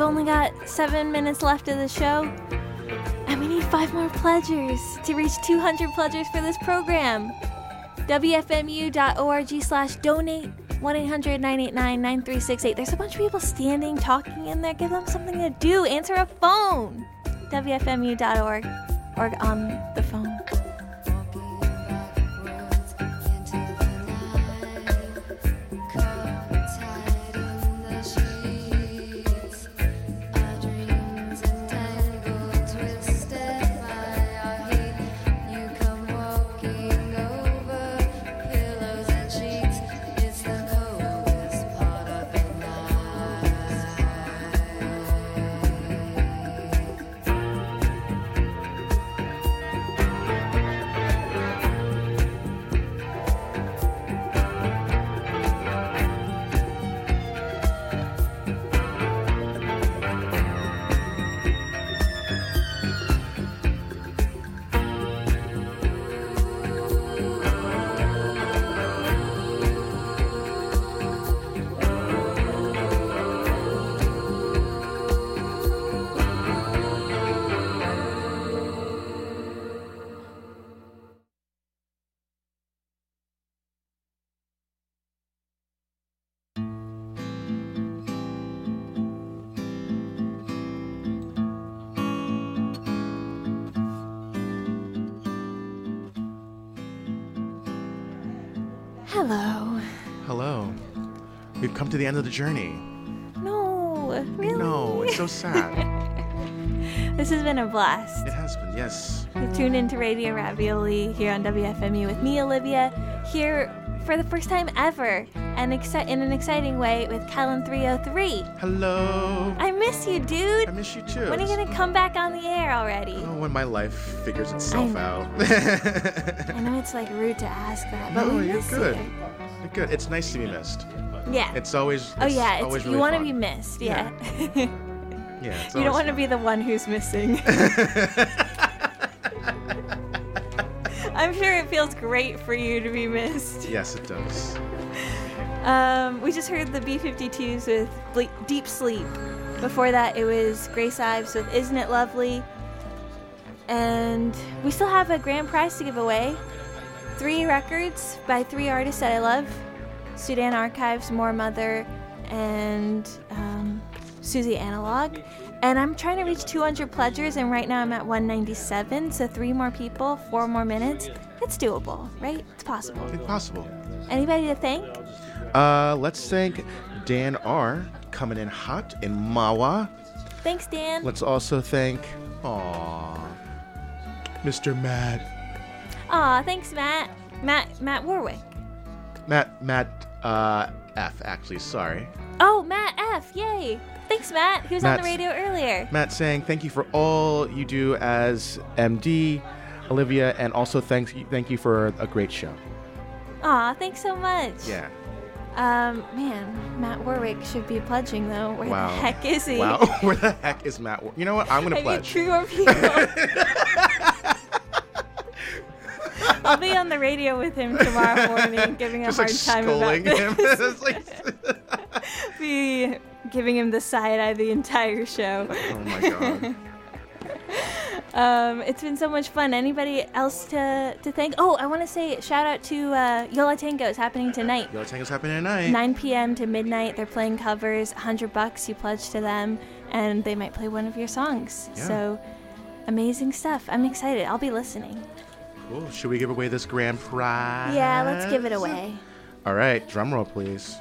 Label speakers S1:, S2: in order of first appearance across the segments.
S1: only got 7 minutes left of the show, and we need 5 more pledgers to reach 200 pledgers for this program. WFMU.org/donate, 1-800-989-9368. There's a bunch of people standing, talking in there. Give them something to do. Answer a phone. WFMU.org or on the phone. Hello.
S2: Hello. We've come to the end of the journey.
S1: No, really?
S2: No, it's so sad.
S1: This has been a blast.
S2: It has been, yes.
S1: You've tuned into Radio Ravioli here on WFMU with me, Olivia, here for the first time ever, and in an exciting way with Kellen 303.
S2: Hello.
S1: I miss you, dude.
S2: I miss you too.
S1: When are you going to come back on the air already?
S2: Oh, when my life figures itself out.
S1: I know it's like rude to ask that, but
S2: no,
S1: we
S2: you're
S1: miss
S2: good.
S1: you.
S2: You're good. It's nice to be missed.
S1: Yeah.
S2: It's always
S1: always
S2: really
S1: you want to
S2: fun.
S1: be missed, yeah.
S2: Yeah, it's
S1: you don't want to
S2: fun.
S1: be the one who's missing. I'm sure it feels great for you to be missed.
S2: Yes, it does.
S1: We just heard the B-52s with Deep Sleep. Before that, it was Grace Ives with Isn't It Lovely? And we still have a grand prize to give away. 3 records by 3 artists that I love. Sudan Archives, More Mother, and Susie Analog. And I'm trying to reach 200 pledgers, and right now I'm at 197, so 3 more people, 4 more minutes. It's doable, right? It's possible.
S2: It's possible.
S1: Anybody to thank?
S2: Let's thank Dan R. coming in hot in Mawa.
S1: Thanks, Dan.
S2: Let's also thank, Mr. Matt.
S1: Aw, thanks, Matt. Matt Warwick.
S2: Matt F, actually, sorry.
S1: Oh, Matt F, yay. Thanks, Matt. He was on the radio earlier.
S2: Matt saying thank you for all you do as MD, Olivia, and also thank you for a great show.
S1: Aw, thanks so much.
S2: Yeah.
S1: Man, Matt Warwick should be pledging, though. Where the heck is he?
S2: Wow, where the heck is Matt Warwick? You know what? I'm going to pledge.
S1: 3 more people. I'll be on the radio with him tomorrow morning, giving him a hard time about this. Be giving him the side eye the entire show.
S2: Oh my god.
S1: It's been so much fun. Anybody else to thank? Oh, I want to say shout out to Yola Tango. It's happening tonight.
S2: Yola Tango's happening tonight.
S1: 9 p.m. to midnight. They're playing covers. $100 you pledge to them, and they might play one of your songs.
S2: Yeah.
S1: So amazing stuff. I'm excited. I'll be listening.
S2: Cool. Should we give away this grand prize?
S1: Yeah, let's give it away.
S2: All right, drum roll, please.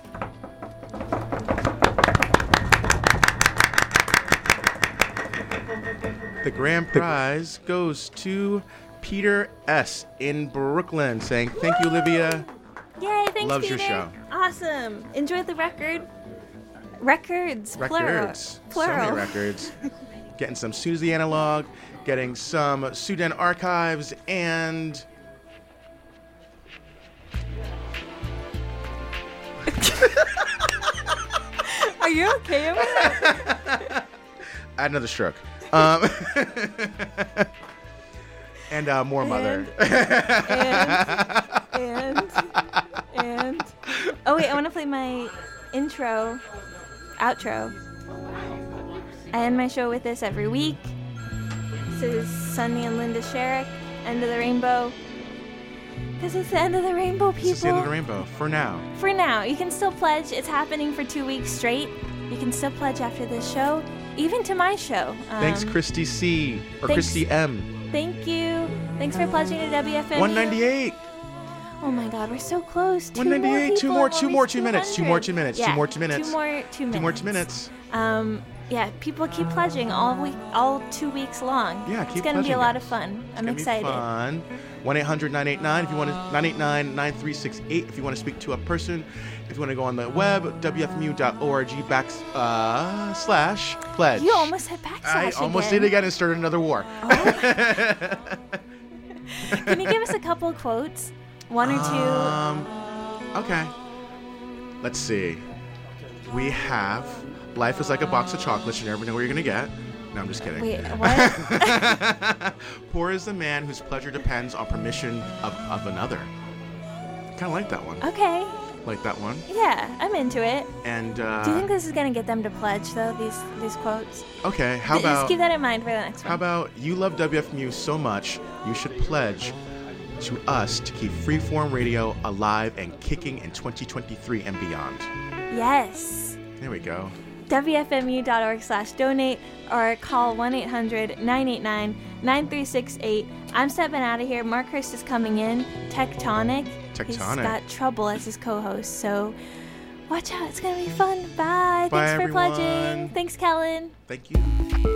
S2: The grand prize goes to Peter S. in Brooklyn, saying thank you, Olivia.
S1: Yay, thanks,
S2: Loves
S1: Peter.
S2: your show.
S1: Awesome. Enjoy the record. Records. Plural.
S2: So many records. Getting some Susie Analog, getting some Sudan Archives, and...
S1: Are you okay with it?
S2: I had another stroke. And More Mother.
S1: And oh wait, I want to play my outro. I end my show with this every week. This is Sunny and Linda Sherrick, End of the Rainbow. Because it's the end of the rainbow, people.
S2: It's the end of the rainbow, for now.
S1: For now. You can still pledge. It's happening for 2 weeks straight. You can still pledge after this show, even to my show.
S2: Thanks, Christy C. Or
S1: thanks,
S2: Christy M.
S1: Thank you. Thanks for pledging to WFMU.
S2: 198.
S1: Oh my God, we're so close.
S2: 198. Two more 2 minutes. 2 more 2 minutes.
S1: Yeah,
S2: 2 more 2 minutes.
S1: 2 more 2 minutes.
S2: 2 more 2 minutes.
S1: Yeah, people keep pledging all 2 weeks long.
S2: Yeah, keep
S1: It's going to be a
S2: pledging,
S1: lot
S2: guys.
S1: of fun.
S2: It's
S1: I'm
S2: gonna
S1: excited.
S2: Be fun. 1-800-989 if you want to 989-9368 if you want to speak to a person. If you want to go on the web, wfmu.org/pledge.
S1: You almost said backslash
S2: I almost did again and started another war.
S1: Oh. Can you give us a couple of quotes? 1 or 2?
S2: Okay. Let's see. We have life is like a box of chocolates. You never know what you're going to get. No, I'm just kidding.
S1: Wait, what?
S2: Poor is the man whose pleasure depends on permission of another. Kind of like that one.
S1: Okay.
S2: Like that one.
S1: Yeah, I'm into it.
S2: And
S1: do you think this is going to get them to pledge, though, these quotes?
S2: Okay, how about...
S1: Just keep that in mind for the next one.
S2: How about you love WFMU so much, you should pledge to us to keep Freeform Radio alive and kicking in 2023 and beyond.
S1: Yes.
S2: There we go.
S1: WFMU.org/donate or call 1-800-989-9368. I'm stepping out of here. Mark Hurst is coming in. Tectonic. He's got Trouble as his co-host, so watch out. It's going to be fun. Bye.
S2: Bye,
S1: Thanks for
S2: everyone.
S1: pledging. Thanks, Kellen.
S2: Thank you.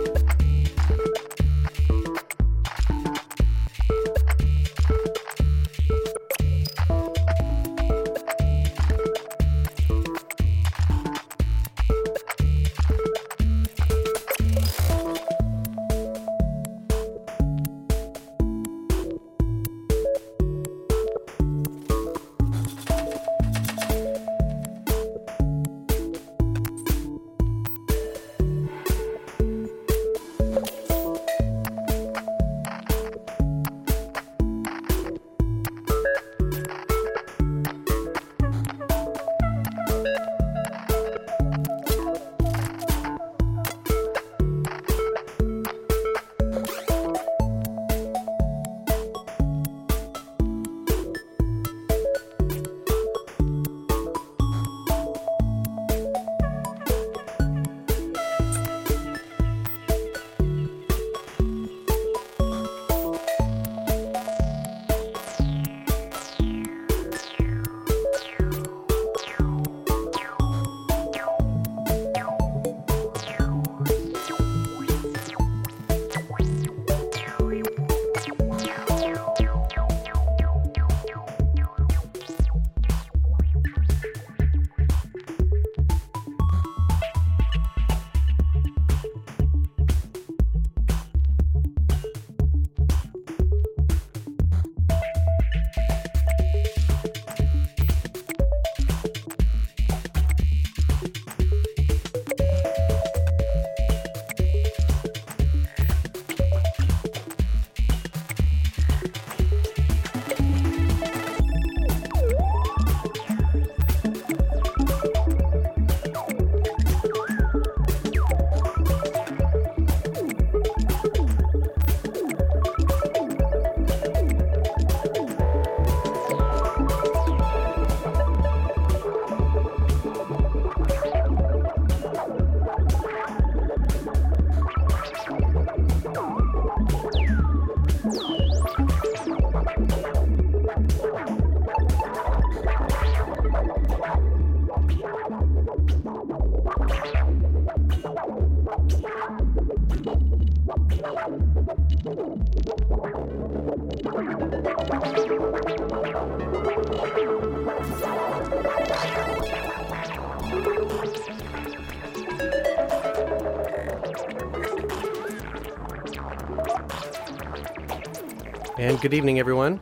S3: And good evening, everyone.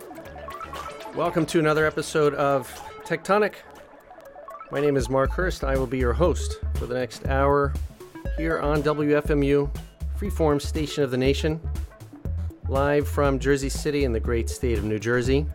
S3: Welcome to another episode of Tectonic. My name is Mark Hurst. I will be your host for the next hour here on WFMU, Freeform Station of the Nation, live from Jersey City in the great state of New Jersey.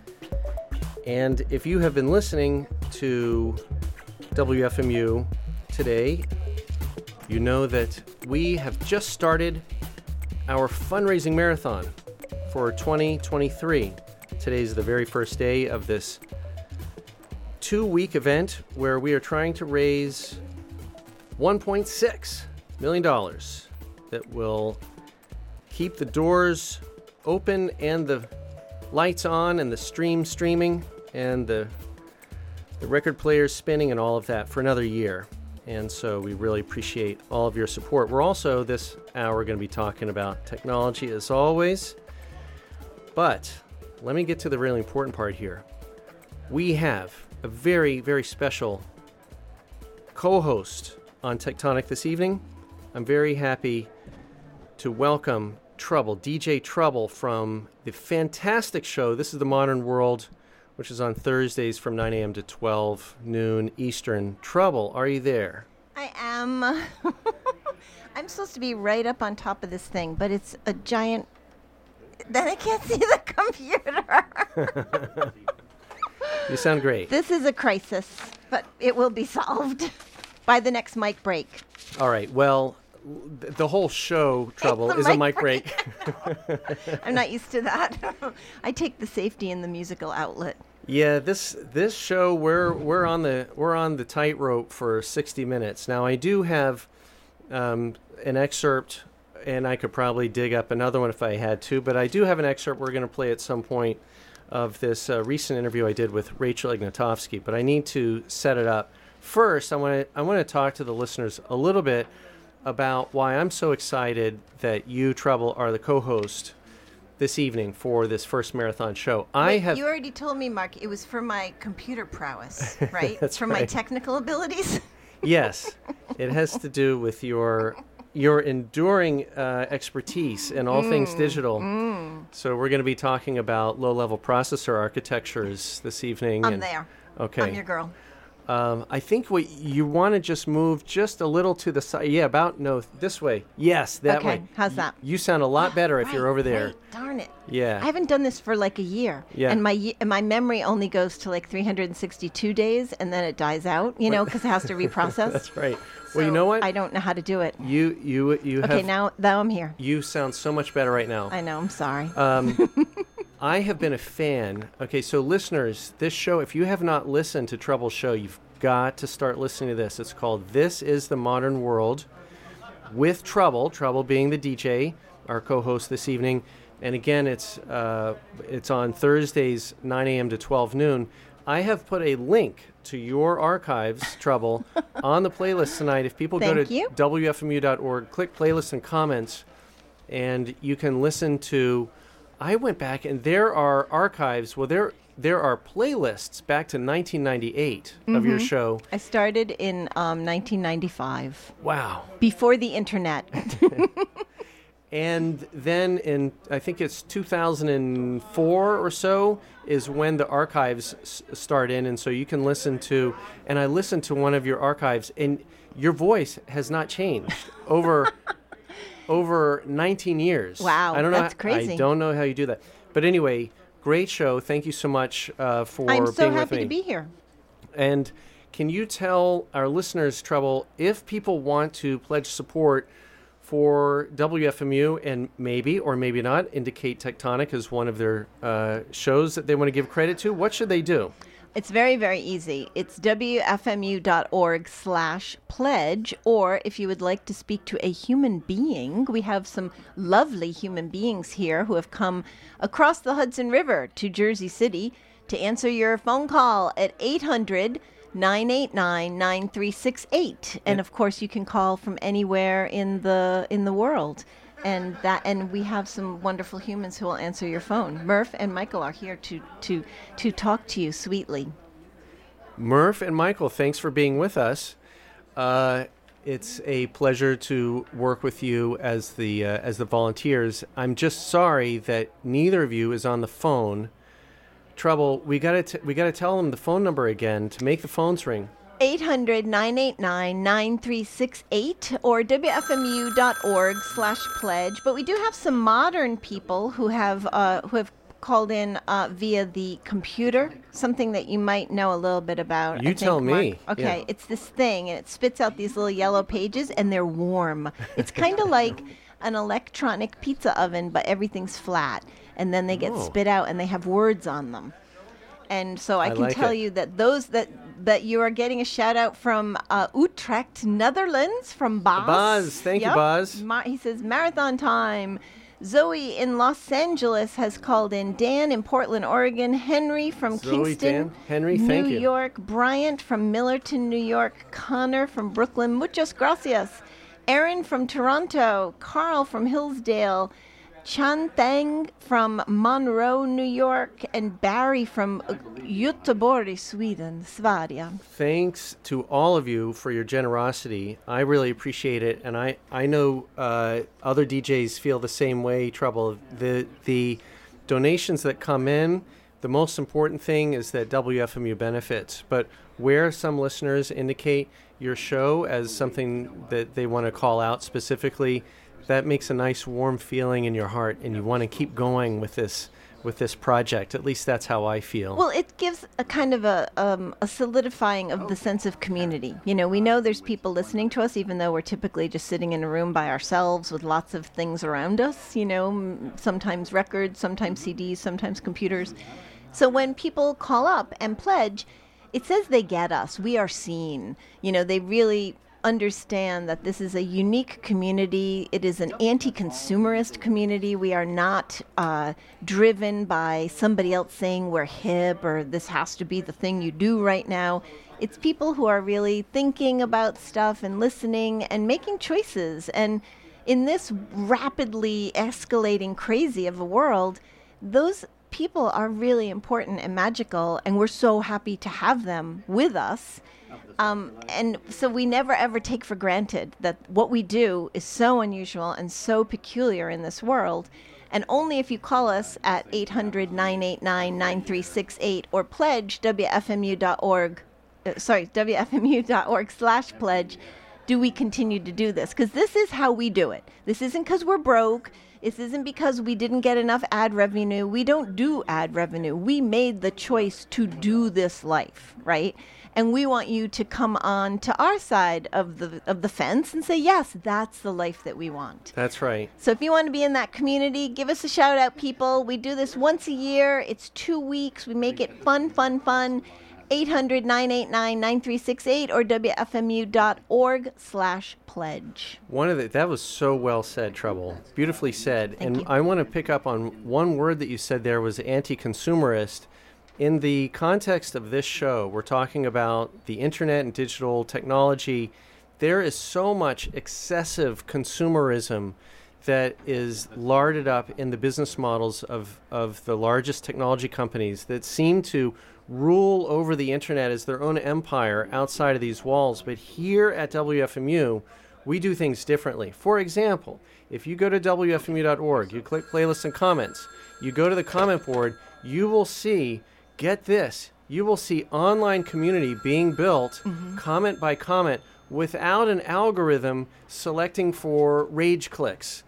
S3: And if you have been listening to WFMU today, you know that we have just started our fundraising marathon for 2023. Today's the very first day of this 2-week event where we are trying to raise $1.6 million that will keep the doors open and the lights on and the streaming and the record players spinning and all of that for another year. And so we really appreciate all of your support. We're also this hour going to be talking about technology as always. But let me get to the really important part here. We have a very, very special co-host on Tectonic this evening. I'm very happy to welcome Trouble, DJ Trouble from the fantastic show, This is the Modern World, which is on Thursdays from 9 a.m. to 12 noon Eastern. Trouble, are you there?
S4: I am. I'm supposed to be right up on top of this thing, but it's a giant... Then I can't see the computer.
S3: You sound great.
S4: This is a crisis, but it will be solved by the next mic break.
S3: All right, well, the whole show, Trouble, is a mic break.
S4: I'm not used to that. I take the safety in the musical outlet.
S3: Yeah, this show we're on the tightrope for 60 minutes. Now I do have an excerpt, and I could probably dig up another one if I had to, but I do have an excerpt we're going to play at some point of this recent interview I did with Rachel Ignatowski. But I need to set it up. First, I want to talk to the listeners a little bit about why I'm so excited that you, Trouble, are the co-host this evening for this first marathon show.
S4: You already told me, Mark, it was for my computer prowess, right?
S3: That's
S4: for
S3: right.
S4: My technical abilities?
S3: Yes. It has to do with your enduring expertise in all things digital. So we're going to be talking about low-level processor architectures this evening.
S4: I'm there.
S3: Okay.
S4: I'm your girl.
S3: I think what you want to just move just a little to the side. Yeah, this way. Yes, that way.
S4: Okay, how's that?
S3: You sound a lot better if you're over there.
S4: Right. Darn it.
S3: Yeah.
S4: I haven't done this for like a year.
S3: Yeah.
S4: And my memory only goes to like 362 days, and then it dies out, because it has to reprocess.
S3: That's right.
S4: So
S3: Well, you know what?
S4: I don't know how to do it.
S3: You have.
S4: Okay, now I'm here.
S3: You sound so much better right now.
S4: I know. I'm sorry.
S3: I have been a fan. Okay, so listeners, this show, if you have not listened to Trouble's show, you've got to start listening to this. It's called This is the Modern World with Trouble being the DJ, our co-host this evening. And again, it's on Thursdays, 9 a.m. to 12 noon. I have put a link to your archives, Trouble, on the playlist tonight. If people go to WFMU.org, click playlists and comments, and you can listen to... I went back, and there are archives. Well, there are playlists back to 1998 of your show.
S4: I started in 1995.
S3: Wow.
S4: Before the internet.
S3: And then in, I think it's 2004 or so, is when the archives start in. And so you can listen to, and I listened to one of your archives, and your voice has not changed over 19 years.
S4: Wow, that's crazy.
S3: I don't know how you do that. But anyway, great show. Thank you so much for being with me.
S4: I'm so happy to be here.
S3: And can you tell our listeners, Trouble, if people want to pledge support for WFMU and maybe or maybe not indicate Tectonic as one of their shows that they want to give credit to, what should they do?
S4: It's very, very easy. It's WFMU.org/pledge, or if you would like to speak to a human being, we have some lovely human beings here who have come across the Hudson River to Jersey City to answer your phone call at 800-989-9368. And of course, you can call from anywhere in the world. And we have some wonderful humans who will answer your phone. Murph and Michael are here to talk to you sweetly.
S3: Murph and Michael, thanks for being with us. It's a pleasure to work with you as the volunteers. I'm just sorry that neither of you is on the phone. Trouble, we gotta tell them the phone number again to make the phones ring. 800-989-9368 or WFMU.org/pledge. But we do have some modern people who have
S4: called in via the computer, something that you might know a little bit about.
S3: You tell me.
S4: Mark. Okay,
S3: Yeah.
S4: it's this thing, and it spits out these little yellow pages, and they're warm. It's kind of like an electronic pizza oven, but everything's flat, and then they get spit out, and they have words on them. And so I can
S3: like
S4: tell
S3: it.
S4: you that those that you are getting a shout out from Utrecht, Netherlands, from Baz.
S3: Baz, thank you, Baz.
S4: He says marathon time. Zoe in Los Angeles has called in. Dan in Portland, Oregon. Henry from
S3: Zoe,
S4: Kingston,
S3: Dan. Henry, thank
S4: New
S3: you.
S4: York. Bryant from Millerton, New York. Connor from Brooklyn. Muchas gracias. Aaron from Toronto. Carl from Hillsdale. Chan Thang from Monroe, New York, and Barry from Göteborg, Sweden, Sverige.
S3: Thanks to all of you for your generosity. I really appreciate it, and I know other DJs feel the same way. Trouble. The donations that come in, the most important thing is that WFMU benefits. But where some listeners indicate your show as something that they want to call out specifically, that makes a nice warm feeling in your heart, and you want to keep going with this project. At least that's how I feel.
S4: Well, it gives a kind of a solidifying of the sense of community. You know, we know there's people listening to us, even though we're typically just sitting in a room by ourselves with lots of things around us, you know, sometimes records, sometimes CDs, sometimes computers. So when people call up and pledge, it says they get us. We are seen. You know, they really understand that this is a unique community. It is an anti-consumerist community. We are not driven by somebody else saying we're hip or this has to be the thing you do right now. It's people who are really thinking about stuff and listening and making choices. And in this rapidly escalating crazy of a world, those people are really important and magical, and we're so happy to have them with us. And so we never ever take for granted that what we do is so unusual and so peculiar in this world. And only if you call us at 800-989-9368 or pledge WFMU.org, WFMU.org/pledge, do we continue to do this. Because this is how we do it. This isn't because we're broke. This isn't because we didn't get enough ad revenue. We don't do ad revenue. We made the choice to do this life, right? And we want you to come on to our side of the fence and say, yes, that's the life that we want.
S3: That's right.
S4: So if you want to be in that community, give us a shout out, people. We do this once a year. It's 2 weeks. We make it fun, fun, fun. 800-989-9368 or WFMU.org/pledge.
S3: That was so well said, Trouble. Beautifully said.
S4: Thank you.
S3: I want to pick up on one word that you said there was anti-consumerist. In the context of this show, we're talking about the internet and digital technology. There is so much excessive consumerism that is larded up in the business models of the largest technology companies that seem to rule over the internet as their own empire outside of these walls. But here at WFMU, we do things differently. For example, if you go to WFMU.org, you click playlists and comments, you go to the comment board, you will see, get this, you will see online community being built, comment by comment, without an algorithm selecting for rage clicks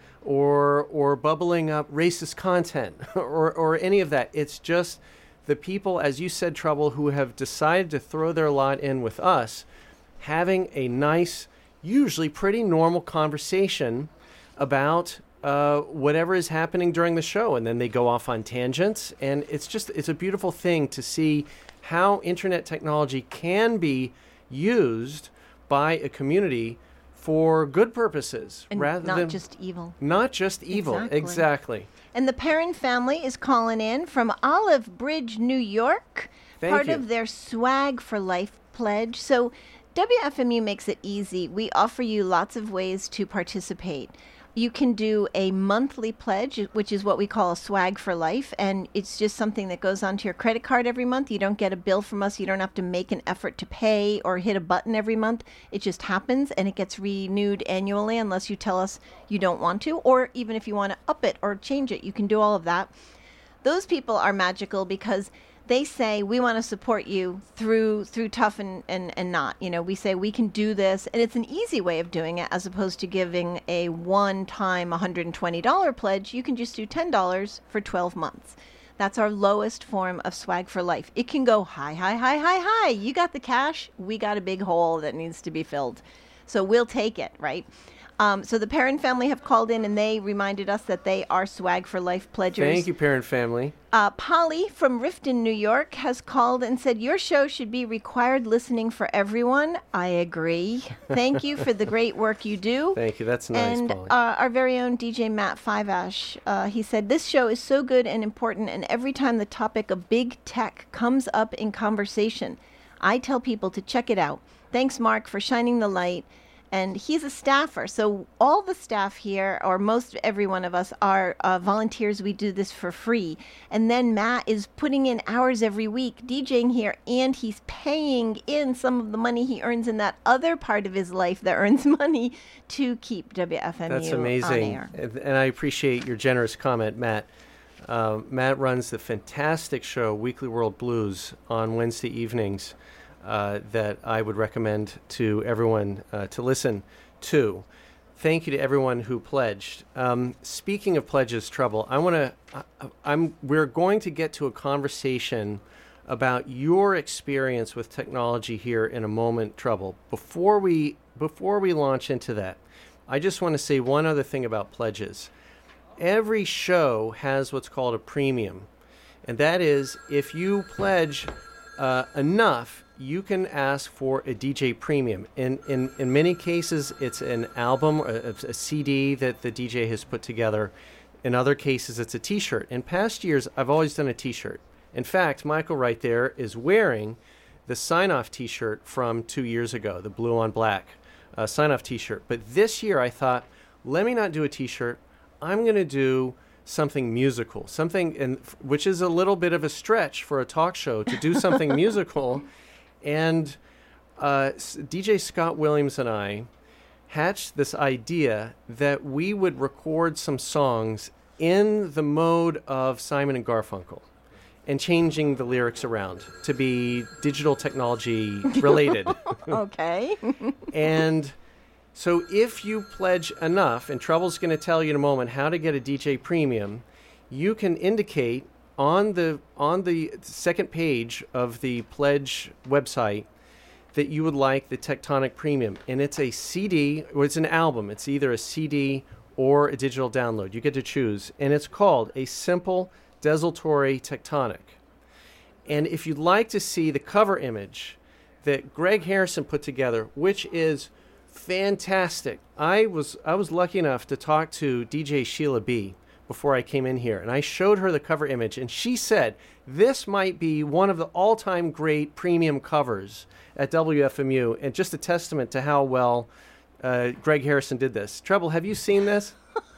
S3: or bubbling up racist content or any of that. It's just the people, as you said, Trouble, who have decided to throw their lot in with us, having a nice, usually pretty normal conversation about whatever is happening during the show. And then they go off on tangents. And it's a beautiful thing to see how internet technology can be used by a community for good purposes.
S4: And
S3: rather
S4: not
S3: than
S4: just evil.
S3: Not just evil. Exactly.
S4: And the Perrin family is calling in from Olive Bridge, New York, part of their Swag for Life pledge. So WFMU makes it easy. We offer you lots of ways to participate. You can do a monthly pledge, which is what we call a Swag for Life, and it's just something that goes onto your credit card every month. You don't get a bill from us. You don't have to make an effort to pay or hit a button every month. It just happens, and it gets renewed annually unless you tell us you don't want to, or even if you want to up it or change it, you can do all of that. Those people are magical because they say, we want to support you through tough and not. You know, we say we can do this, and it's an easy way of doing it as opposed to giving a one-time $120 pledge. You can just do $10 for 12 months. That's our lowest form of swag for life. It can go high, high, high, high, high. You got the cash. We got a big hole that needs to be filled. So we'll take it, right? So the Parent family have called in, and they reminded us that they are Swag for Life pledgers.
S3: Thank you, Parent family.
S4: Polly from Riften, New York, has called and said, your show should be required listening for everyone. I agree. Thank you for the great work you do.
S3: Thank you. That's nice,
S4: and,
S3: Polly.
S4: our very own DJ Matt Fiveash, he said, this show is so good and important, and every time the topic of big tech comes up in conversation, I tell people to check it out. Thanks, Mark, for shining the light. And he's a staffer. So all the staff here, or most every one of us, are volunteers. We do this for free. And then Matt is putting in hours every week DJing here, and he's paying in some of the money he earns in that other part of his life that earns money to keep WFMU
S3: That's amazing.
S4: on air.
S3: And I appreciate your generous comment, Matt. Matt runs the fantastic show Weekly World Blues on Wednesday evenings. That I would recommend to everyone to listen to. Thank you to everyone who pledged. Speaking of pledges, Trouble, we're going to get to a conversation about your experience with technology here in a moment, Trouble. Before we launch into that, I just want to say one other thing about pledges. Every show has what's called a premium, and that is if you pledge enough, you can ask for a DJ premium. In many cases, it's an album, a CD that the DJ has put together. In other cases, it's a T-shirt. In past years, I've always done a T-shirt. In fact, Michael right there is wearing the sign-off T-shirt from 2 years ago, the blue on black sign-off T-shirt. But this year, I thought, let me not do a T-shirt. I'm going to do something musical, which is a little bit of a stretch for a talk show to do something musical. And DJ Scott Williams and I hatched this idea that we would record some songs in the mode of Simon and Garfunkel and changing the lyrics around to be digital technology related.
S4: Okay.
S3: And so if you pledge enough, and Trouble's going to tell you in a moment how to get a DJ premium, you can indicate on the second page of the pledge website that you would like the Tectonic Premium. And it's a CD, or it's an album. It's either a CD or a digital download. You get to choose. And it's called A Simple Desultory Tectonic. And if you'd like to see the cover image that Greg Harrison put together, which is fantastic. I was lucky enough to talk to DJ Sheila B. before I came in here, and I showed her the cover image, and she said this might be one of the all-time great premium covers at WFMU, and just a testament to how well Greg Harrison did this. Treble, have you seen this?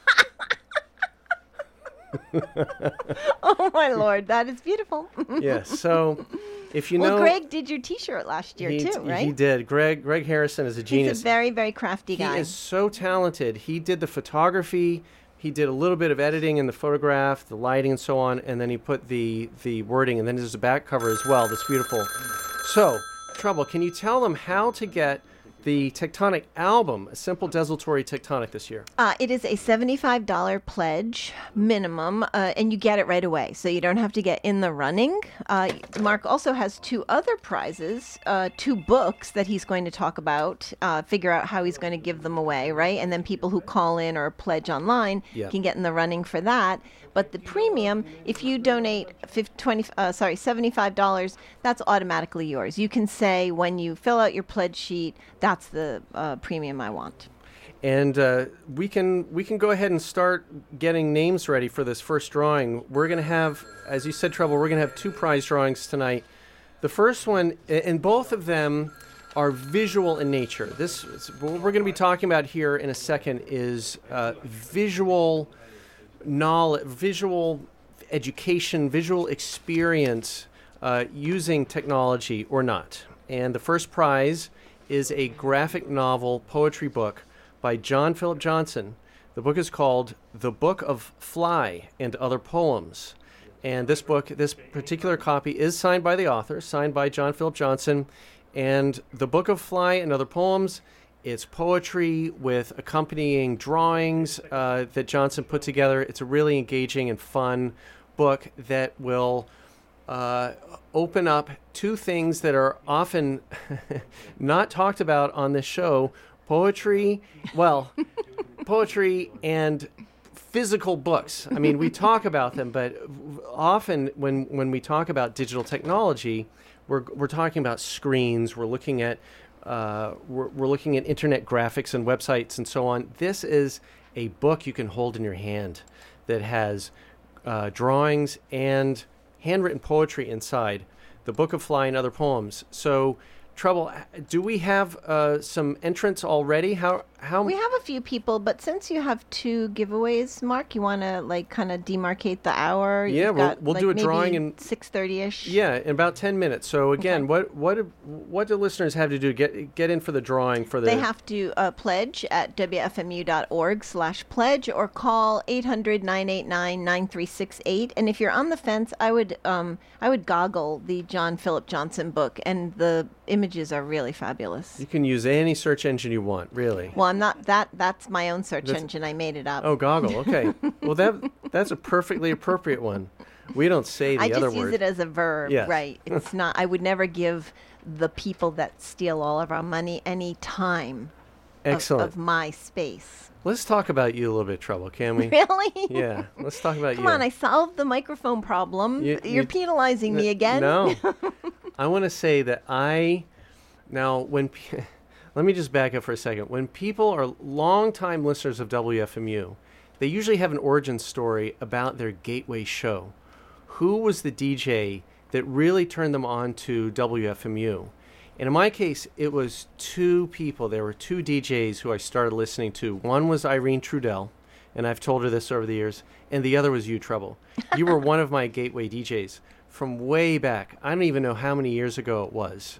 S4: Oh, my Lord, that is beautiful.
S3: Yes, so if you know...
S4: Well, Greg did your T-shirt last year, too, right?
S3: He did. Greg Harrison is a genius.
S4: He's a very, very crafty guy.
S3: He is so talented. He did the photography. He did a little bit of editing in the photograph, the lighting and so on, and then he put the wording, and then there's a back cover as well that's beautiful. So, Trouble, can you tell them how to get the Tectonic album, A Simple Desultory Tectonic, this year?
S4: It is a $75 pledge minimum, and you get it right away, so you don't have to get in the running. Mark also has two other prizes, two books that he's going to talk about, figure out how he's going to give them away, right? And then people who call in or pledge online can get in the running for that. But the premium, if you donate $75, that's automatically yours. You can say when you fill out your pledge sheet, that's the premium I want.
S3: And we can go ahead and start getting names ready for this first drawing. We're going to have, as you said, Trouble, we're going to have two prize drawings tonight. The first one, and both of them are visual in nature. What we're going to be talking about here in a second is visual knowledge, visual education, visual experience using technology or not. And the first prize is a graphic novel poetry book by John Philip Johnson. The book is called The Book of Fly and Other Poems. And this book, this particular copy, is signed by the author, signed by John Philip Johnson. And The Book of Fly and Other Poems, it's poetry with accompanying drawings that Johnson put together. It's a really engaging and fun book that will open up two things that are often not talked about on this show: poetry and physical books. I mean, we talk about them, but often when we talk about digital technology, we're talking about screens. We're looking at internet graphics and websites and so on. This is a book you can hold in your hand that has drawings and handwritten poetry inside. The Book of Fly and Other Poems. So, Trouble, do we have some entrants already? How
S4: We have a few people, but since you have two giveaways, Mark, you want to kind of demarcate the hour?
S3: Yeah, we'll do a drawing in
S4: 6:30ish.
S3: Yeah, in about 10 minutes. So again, what do listeners have to do to get in for the drawing for the?
S4: They have to pledge at wfmu.org/pledge or call 800-989-9368. And if you're on the fence, I would goggle the John Philip Johnson book, and the images are really fabulous.
S3: You can use any search engine you want, really.
S4: Well, I'm not that's my own search engine. I made it up.
S3: Oh, goggle. Okay. Well, that's a perfectly appropriate one. We don't say the other word.
S4: I just use it as a verb,
S3: yes.
S4: Right? It's not. I would never give the people that steal all of our money any time.
S3: Excellent.
S4: Of my space.
S3: Let's talk about you a little bit, Trouble, can we?
S4: Really?
S3: Yeah. Let's talk about you.
S4: Come on, I solved the microphone problem. You're penalizing me again?
S3: No. I want to say that let me just back up for a second. When people are longtime listeners of WFMU, they usually have an origin story about their gateway show. Who was the DJ that really turned them on to WFMU? And in my case, it was two people. There were two DJs who I started listening to. One was Irene Trudell, and I've told her this over the years, and the other was you, Trouble. You were one of my gateway DJs from way back. I don't even know how many years ago it was.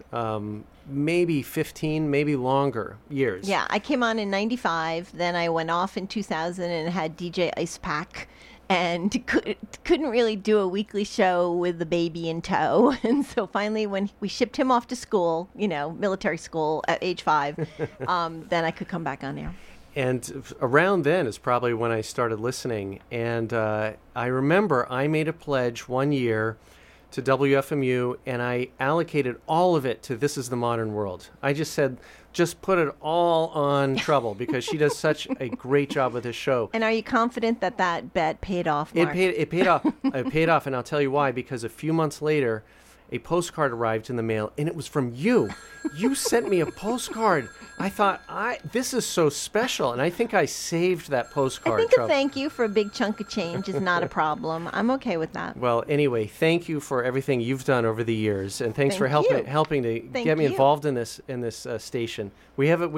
S3: Maybe 15, maybe longer years.
S4: Yeah, I came on in 95. Then I went off in 2000 and had DJ Ice Pack, and couldn't really do a weekly show with the baby in tow. And so finally, when we shipped him off to school, military school at age 5, then I could come back on air.
S3: And around then is probably when I started listening. And I remember I made a pledge one year to WFMU, and I allocated all of it to This Is the Modern World. I just said, just put it all on Trouble, because she does such a great job with this show.
S4: And are you confident that bet paid off, Mark?
S3: It paid off. It paid off, and I'll tell you why. Because a few months later, a postcard arrived in the mail, and it was from you. You sent me a postcard. I thought, this is so special, and I think I saved that postcard.
S4: I think a thank you for a big chunk of change is not a problem. I'm okay with that.
S3: Well, anyway, thank you for everything you've done over the years, and thanks for helping to get me involved in this station. We have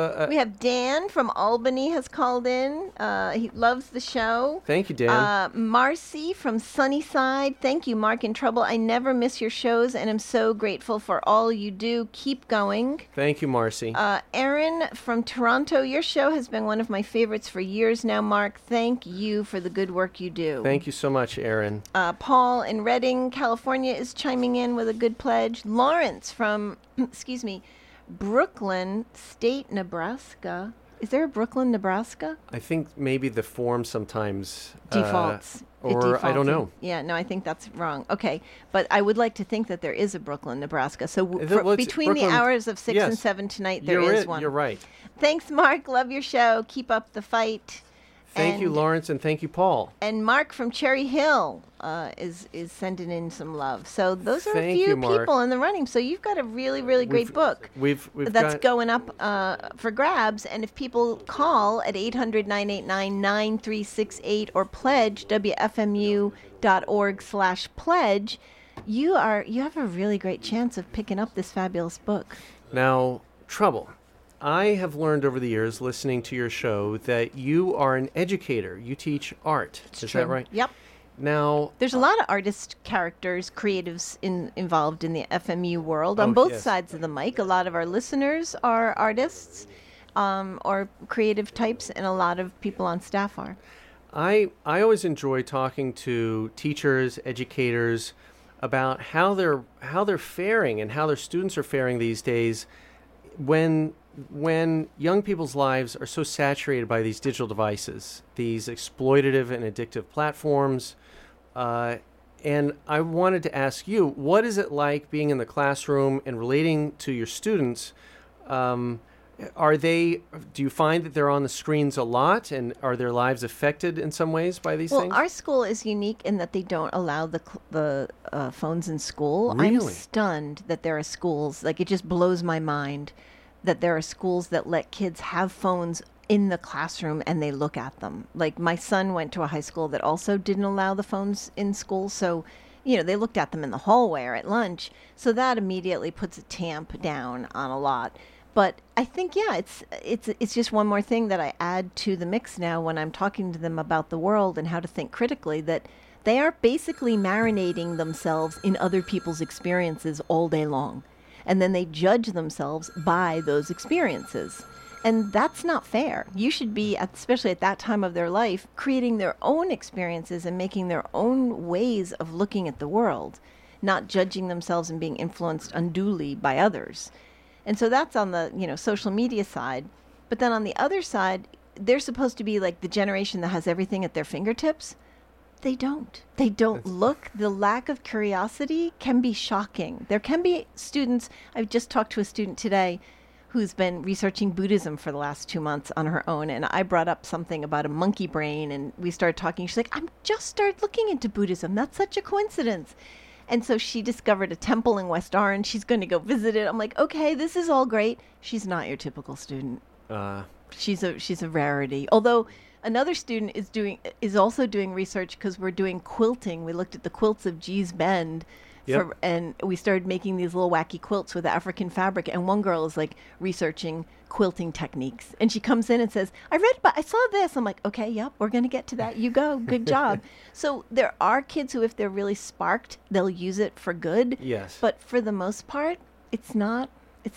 S4: Dan from Albany has called in. He loves the show.
S3: Thank you, Dan.
S4: Marcy from Sunnyside. Thank you, Mark in Trouble. I never miss your shows, and I'm so grateful for all you do. Keep going.
S3: Thank you, Marcy.
S4: Aaron from Toronto. Your show has been one of my favorites for years now, Mark. Thank you for the good work you do.
S3: Thank you so much, Aaron.
S4: Paul in Redding, California is chiming in with a good pledge. Lawrence from, Brooklyn State, Nebraska. Is there a Brooklyn, Nebraska?
S3: I think maybe the form sometimes
S4: defaults.
S3: I don't know.
S4: Yeah, no, I think that's wrong. Okay, but I would like to think that there is a Brooklyn, Nebraska. So between Brooklyn, the hours of 6 and 7 tonight, there is one.
S3: You're right.
S4: Thanks, Mark. Love your show. Keep up the fight.
S3: Thank you, Lawrence, and thank you, Paul.
S4: And Mark from Cherry Hill is sending in some love. So those are a few people in the running. So you've got a really, really great book that's going up for grabs. And if people call at 800-989-9368 or pledge, wfmu.org/pledge, you have a really great chance of picking up this fabulous book.
S3: Now, Trouble. I have learned over the years, listening to your show, that you are an educator. You teach art. Is that right?
S4: Yep.
S3: Now,
S4: there's a lot of artist characters, creatives involved in the FMU world on both sides of the mic. A lot of our listeners are artists or creative types, and a lot of people on staff are.
S3: I always enjoy talking to teachers, educators about how they're faring and how their students are faring these days when young people's lives are so saturated by these digital devices, these exploitative and addictive platforms, And I wanted to ask you, what is it like being in the classroom and relating to your students? Do you find that they're on the screens a lot, and are their lives affected in some ways by these things?
S4: Well, our school is unique in that they don't allow the phones in school.
S3: Really?
S4: I'm stunned that there are schools, like it just blows my mind that there are schools that let kids have phones in the classroom and they look at them. Like my son went to a high school that also didn't allow the phones in school, so they looked at them in the hallway or at lunch. So that immediately puts a tamp down on a lot. But I think it's just one more thing that I add to the mix now when I'm talking to them about the world and how to think critically, that they are basically marinating themselves in other people's experiences all day long. And then they judge themselves by those experiences. And that's not fair. You should be, especially at that time of their life, creating their own experiences and making their own ways of looking at the world, not judging themselves and being influenced unduly by others. And so that's on the, social media side. But then on the other side, they're supposed to be like the generation that has everything at their fingertips. They don't. They don't look. The lack of curiosity can be shocking. There can be students. I've just talked to a student today who's been researching Buddhism for the last 2 months on her own. And I brought up something about a monkey brain, and we started talking. She's like, I'm just started looking into Buddhism. That's such a coincidence. And so she discovered a temple in West Orange. She's going to go visit it. I'm like, okay, this is all great. She's not your typical student. She's a rarity. Although another student is also doing research because we're doing quilting. We looked at the quilts of Gee's Bend.
S3: Yep.
S4: And we started making these little wacky quilts with African fabric. And one girl is like researching quilting techniques. And she comes in and says, I saw this. I'm like, okay, yep, we're going to get to that. You go. Good job. So there are kids who, if they're really sparked, they'll use it for good.
S3: Yes.
S4: But for the most part, it's not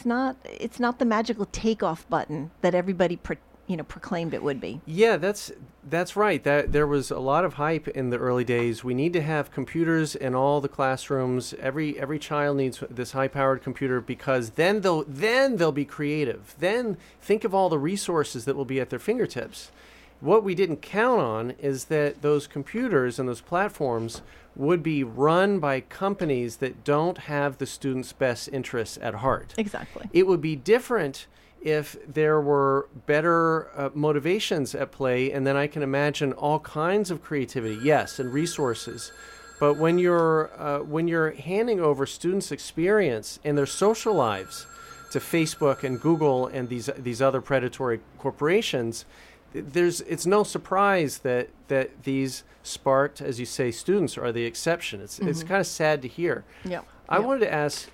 S4: the magical takeoff button that everybody proclaimed it would be.
S3: Yeah, that's right. That there was a lot of hype in the early days. We need to have computers in all the classrooms. Every child needs this high-powered computer because then they'll be creative. Then think of all the resources that will be at their fingertips. What we didn't count on is that those computers and those platforms would be run by companies that don't have the students' best interests at heart.
S4: Exactly.
S3: It would be different if there were better motivations at play, and then I can imagine all kinds of creativity, yes, and resources. But when you're handing over students' experience and their social lives to Facebook and Google and these other predatory corporations, it's no surprise that these sparked, as you say, students are the exception. It's kind of sad to hear.
S4: Yep.
S3: I wanted to ask.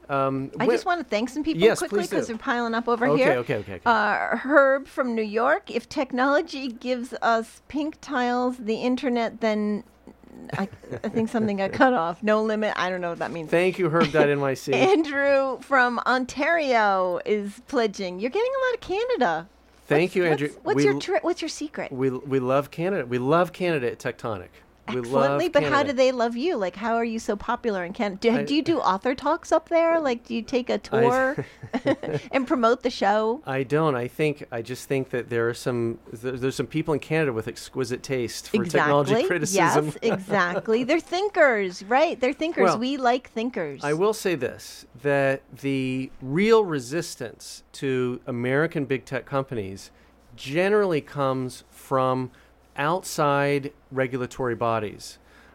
S4: I just want to thank some people quickly because they're piling up over here.
S3: Okay.
S4: Herb from New York. If technology gives us pink tiles, the internet, then I think something got cut off. No limit. I don't know what that means.
S3: Thank you, Herb.NYC.
S4: Andrew from Ontario is pledging. You're getting a lot of Canada.
S3: Thank you, Andrew.
S4: What's your secret?
S3: We love Canada. We love Canada at Tectonic.
S4: Excellently, but how do they love you? Like, how are you so popular in Canada? Do you do author talks up there? Like, do you take a tour and promote the show?
S3: I don't. I just think that there's some people in Canada with exquisite taste for technology criticism.
S4: Yes, exactly. They're thinkers, right? They're thinkers. Well, we like thinkers.
S3: I will say this, that the real resistance to American big tech companies generally comes from outside regulatory bodies.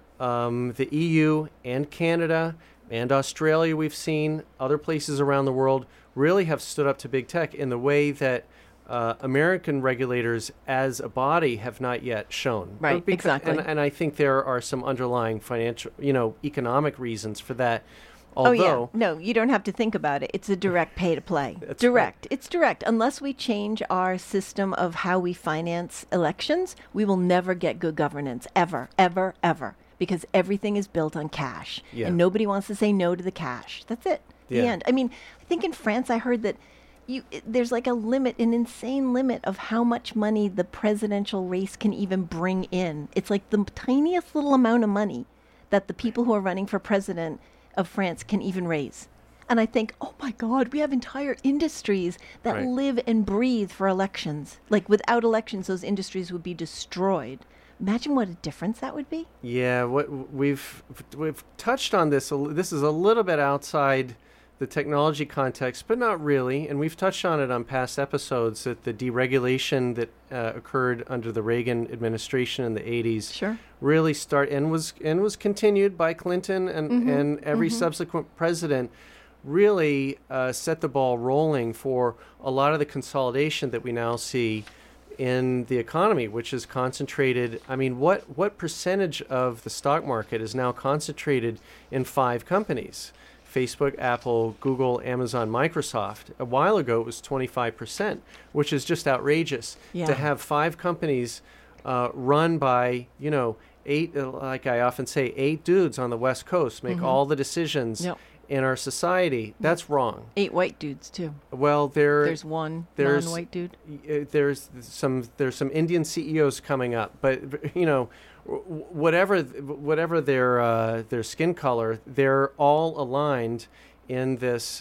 S3: The EU and Canada and Australia, we've seen, other places around the world really have stood up to big tech in the way that American regulators as a body have not yet shown.
S4: Right, exactly.
S3: And I think there are some underlying financial, economic reasons for that. Although,
S4: no, you don't have to think about it. It's a direct pay to play.
S3: Direct.
S4: Right. It's direct. Unless we change our system of how we finance elections, we will never get good governance, ever, ever, ever, because everything is built on cash.
S3: Yeah.
S4: And nobody wants to say no to the cash. That's it.
S3: Yeah.
S4: The end. I mean, I think in France I heard that there's like a limit, an insane limit of how much money the presidential race can even bring in. It's like the tiniest little amount of money that the people who are running for president of France can even raise. And I think, oh my God, we have entire industries that live and breathe for elections. Like without elections, those industries would be destroyed. Imagine what a difference that would be.
S3: Yeah, what we've touched on this. This is a little bit outside the technology context, but not really. And we've touched on it on past episodes that the deregulation that occurred under the Reagan administration in the 80s really was continued by Clinton and every subsequent president. Really set the ball rolling for a lot of the consolidation that we now see in the economy, which is concentrated. I mean, what percentage of the stock market is now concentrated in 5 companies? Facebook, Apple, Google, Amazon, Microsoft. A while ago, it was 25%, which is just outrageous.
S4: Yeah.
S3: To have 5 companies run by, 8, like I often say, 8 dudes on the West Coast make all the decisions in our society. That's wrong.
S4: 8 white dudes too.
S3: Well,
S4: there's one non-white dude.
S3: There's some Indian CEOs coming up, but whatever their skin color, they're all aligned in this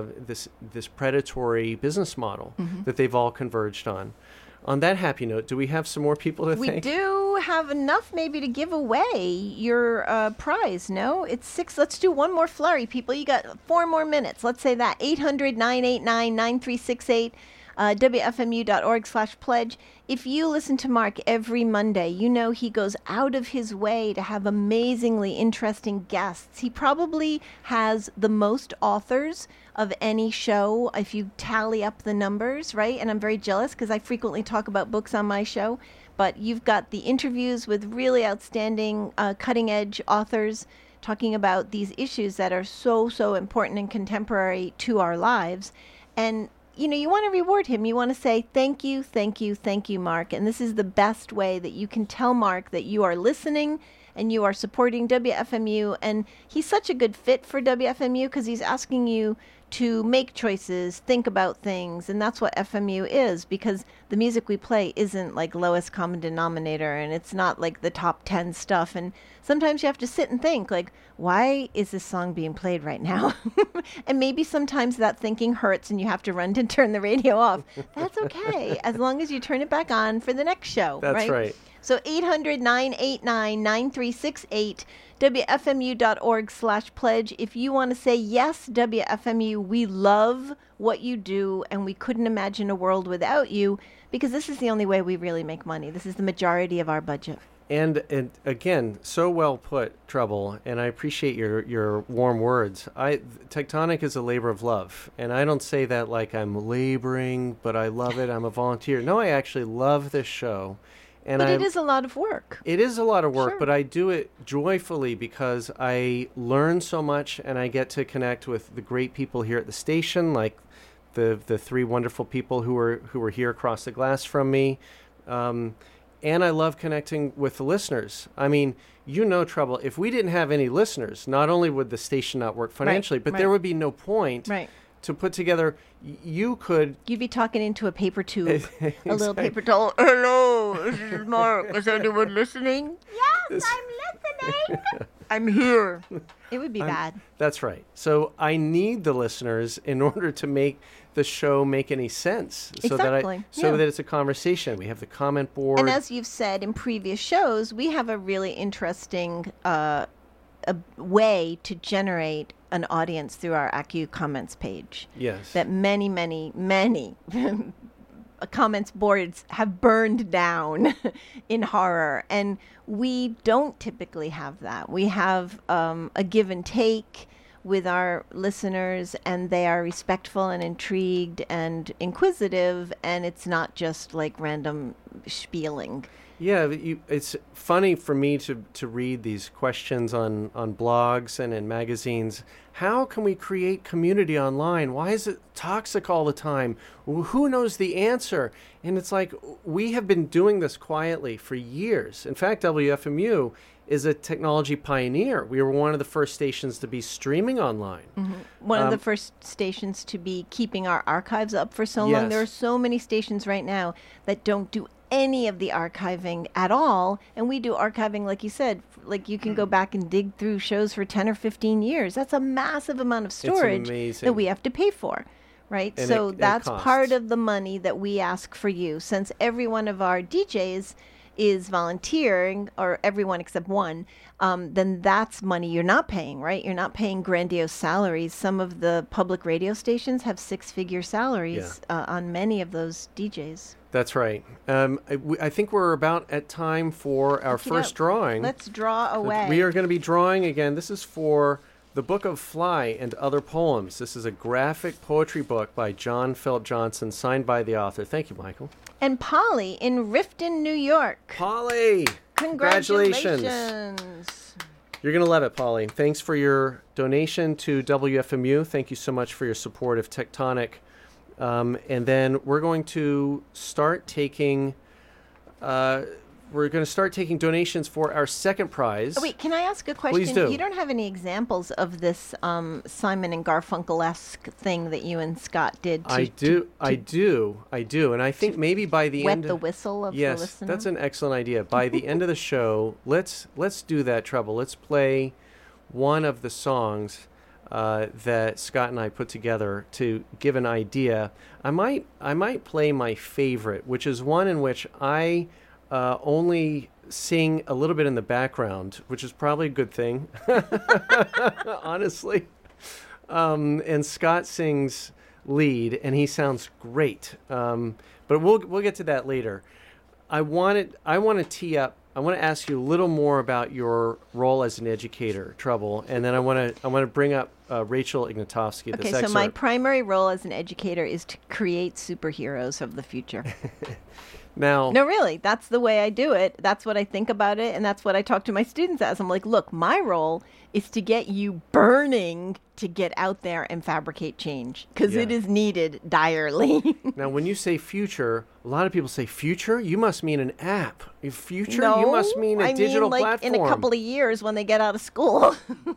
S3: predatory business model that they've all converged on. On that happy note, do we have some more people to thank?
S4: We do have enough maybe to give away your prize, no? It's 6. Let's do one more flurry, people. You got 4 more minutes. Let's say that. 800-989-9368. WFMU.org/pledge. If you listen to Mark every Monday, you know he goes out of his way to have amazingly interesting guests. He probably has the most authors of any show if you tally up the numbers, right? And I'm very jealous because I frequently talk about books on my show. But you've got the interviews with really outstanding cutting-edge authors talking about these issues that are so, so important and contemporary to our lives. And you want to reward him. You want to say, thank you, Mark. And this is the best way that you can tell Mark that you are listening and you are supporting WFMU. And he's such a good fit for WFMU because he's asking you to make choices, think about things. And that's what FMU is, because the music we play isn't like lowest common denominator and it's not like the top 10 stuff. And sometimes you have to sit and think, like, why is this song being played right now? And maybe sometimes that thinking hurts and you have to run to turn the radio off. That's okay, as long as you turn it back on for the next show.
S3: That's right.
S4: So 800-989-9368, WFMU.org/pledge. If you want to say, yes, WFMU, we love what you do and we couldn't imagine a world without you, because this is the only way we really make money. This is the majority of our budget.
S3: And again, so well put, Trouble, and I appreciate your warm words. Tectonic is a labor of love, and I don't say that like I'm laboring, but I love it. I'm a volunteer. No, I actually love this show. But
S4: it is a lot of work.
S3: It is a lot of work,
S4: Sure.
S3: but I do it joyfully because I learn so much and I get to connect with the great people here at the station, like the 3 wonderful people who are here across the glass from me. And I love connecting with the listeners. I mean, Trouble, if we didn't have any listeners, not only would the station not work financially, but there would be no point to put together. You'd
S4: be talking into a paper tube, a little paper towel. Hello, this is Mark. Is anyone listening? Yes, I'm listening. I'm here. It would be bad.
S3: That's right. So I need the listeners in order to make the show make any sense.
S4: Exactly.
S3: So that it's a conversation. We have the comment board.
S4: And as you've said in previous shows, we have a really interesting a way to generate an audience through our ACU comments page.
S3: Yes.
S4: That many comments boards have burned down in horror. And we don't typically have that. We have a give and take with our listeners, and they are respectful and intrigued and inquisitive, and it's not just like random spieling.
S3: Yeah, it's funny for me to read these questions on blogs and in magazines. How can we create community online? Why is it toxic all the time? Who knows the answer? And it's like, we have been doing this quietly for years. In fact, WFMU is a technology pioneer. We were one of the first stations to be streaming online.
S4: Mm-hmm. One of the first stations to be keeping our archives up for so long. There are so many stations right now that don't do any of the archiving at all, and we do archiving, like you said, like you can go back and dig through shows for 10 or 15 years. That's a massive amount of storage that we have to pay for, right?
S3: And
S4: so that's part of the money that we ask for you, since every one of our DJs is volunteering, or everyone except one, then that's money you're not paying, right? You're not paying grandiose salaries. Some of the public radio stations have six-figure salaries on many of those DJs.
S3: That's right. I think we're about at time for our first drawing.
S4: Let's draw away.
S3: We are going to be drawing again. This is for The Book of Fly and Other Poems. This is a graphic poetry book by John Philip Johnson, signed by the author. Thank you, Michael.
S4: And Polly in Riften, New York.
S3: Polly!
S4: Congratulations.
S3: You're going to love it, Polly. Thanks for your donation to WFMU. Thank you so much for your support of Tectonic. And then we're going to start taking donations for our second prize.
S4: Oh, wait, can I ask a question?
S3: Please do.
S4: You don't have any examples of this Simon and Garfunkel-esque thing that you and Scott did
S3: I do. And I think maybe by the end
S4: wet the whistle of the
S3: yes,
S4: listener?
S3: that's an excellent idea. By the end of the show, let's do that, Trouble. Let's play one of the songs that Scott and I put together to give an idea. I might play my favorite, which is one in which I only sing a little bit in the background, which is probably a good thing, honestly. And Scott sings lead, and he sounds great. But we'll get to that later. I want to tee up. I want to ask you a little more about your role as an educator, Trouble, and then I want to bring up Rachel Ignatowski.
S4: Okay, so my primary role as an educator is to create superheroes of the future.
S3: Now,
S4: no, really, that's the way I do it. That's what I think about it, and that's what I talk to my students as. I'm like, look, my role is to get you burning to get out there and fabricate change, because it is needed direly.
S3: Now, when you say future, a lot of people say future. You must mean an app. Future,
S4: no,
S3: you must mean a digital platform.
S4: In a couple of years when they get out of school.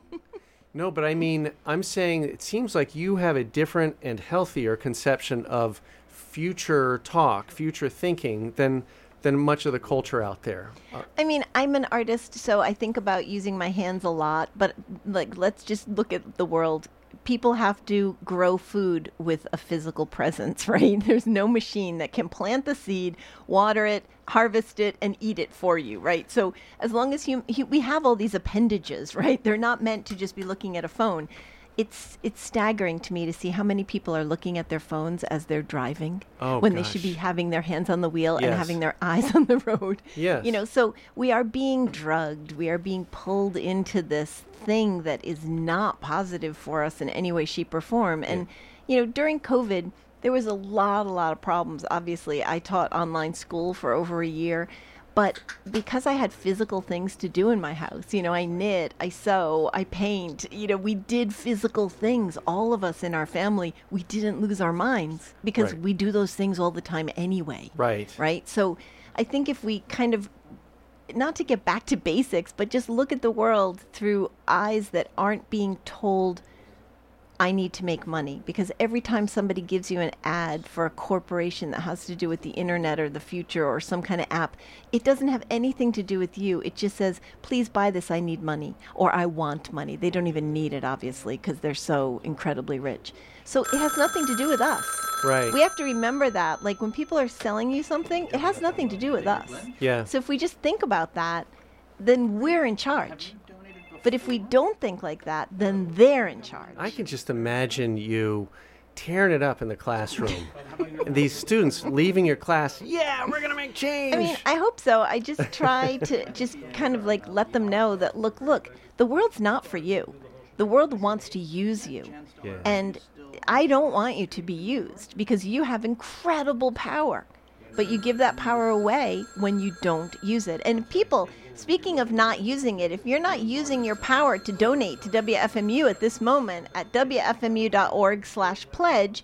S3: No, but I mean, I'm saying it seems like you have a different and healthier conception of future talk, future thinking than much of the culture out there.
S4: I mean, I'm an artist, so I think about using my hands a lot, but like, let's just look at the world. People have to grow food with a physical presence, right? There's no machine that can plant the seed, water it, harvest it, and eat it for you, right? So as long as we have all these appendages, right? They're not meant to just be looking at a phone. It's staggering to me to see how many people are looking at their phones as they're driving when they should be having their hands on the wheel and having their eyes on the road.
S3: Yes.
S4: You know, so we are being drugged. We are being pulled into this thing that is not positive for us in any way, shape, or form. And, you know, during COVID, there was a lot of problems. Obviously, I taught online school for over a year. But because I had physical things to do in my house, you know, I knit, I sew, I paint, you know, we did physical things. All of us in our family, we didn't lose our minds because we do those things all the time anyway.
S3: Right.
S4: Right. So I think if we kind of, not to get back to basics, but just look at the world through eyes that aren't being told, I need to make money, because every time somebody gives you an ad for a corporation that has to do with the internet or the future or some kind of app, it doesn't have anything to do with you. It just says, please buy this, I need money, or I want money. They don't even need it, obviously, because they're so incredibly rich. So it has nothing to do with us.
S3: Right.
S4: We have to remember that. Like, when people are selling you something, it has nothing to do with us.
S3: Yeah.
S4: So if we just think about that, then we're in charge. But if we don't think like that, then they're in charge.
S3: I can just imagine you tearing it up in the classroom. And these students leaving your class, we're going to make change.
S4: I mean, I hope so. I just try to just kind of like let them know that, look, the world's not for you. The world wants to use you.
S3: Yeah.
S4: And I don't want you to be used, because you have incredible power. But you give that power away when you don't use it. And people, speaking of not using it, if you're not using your power to donate to WFMU at this moment at wfmu.org/pledge,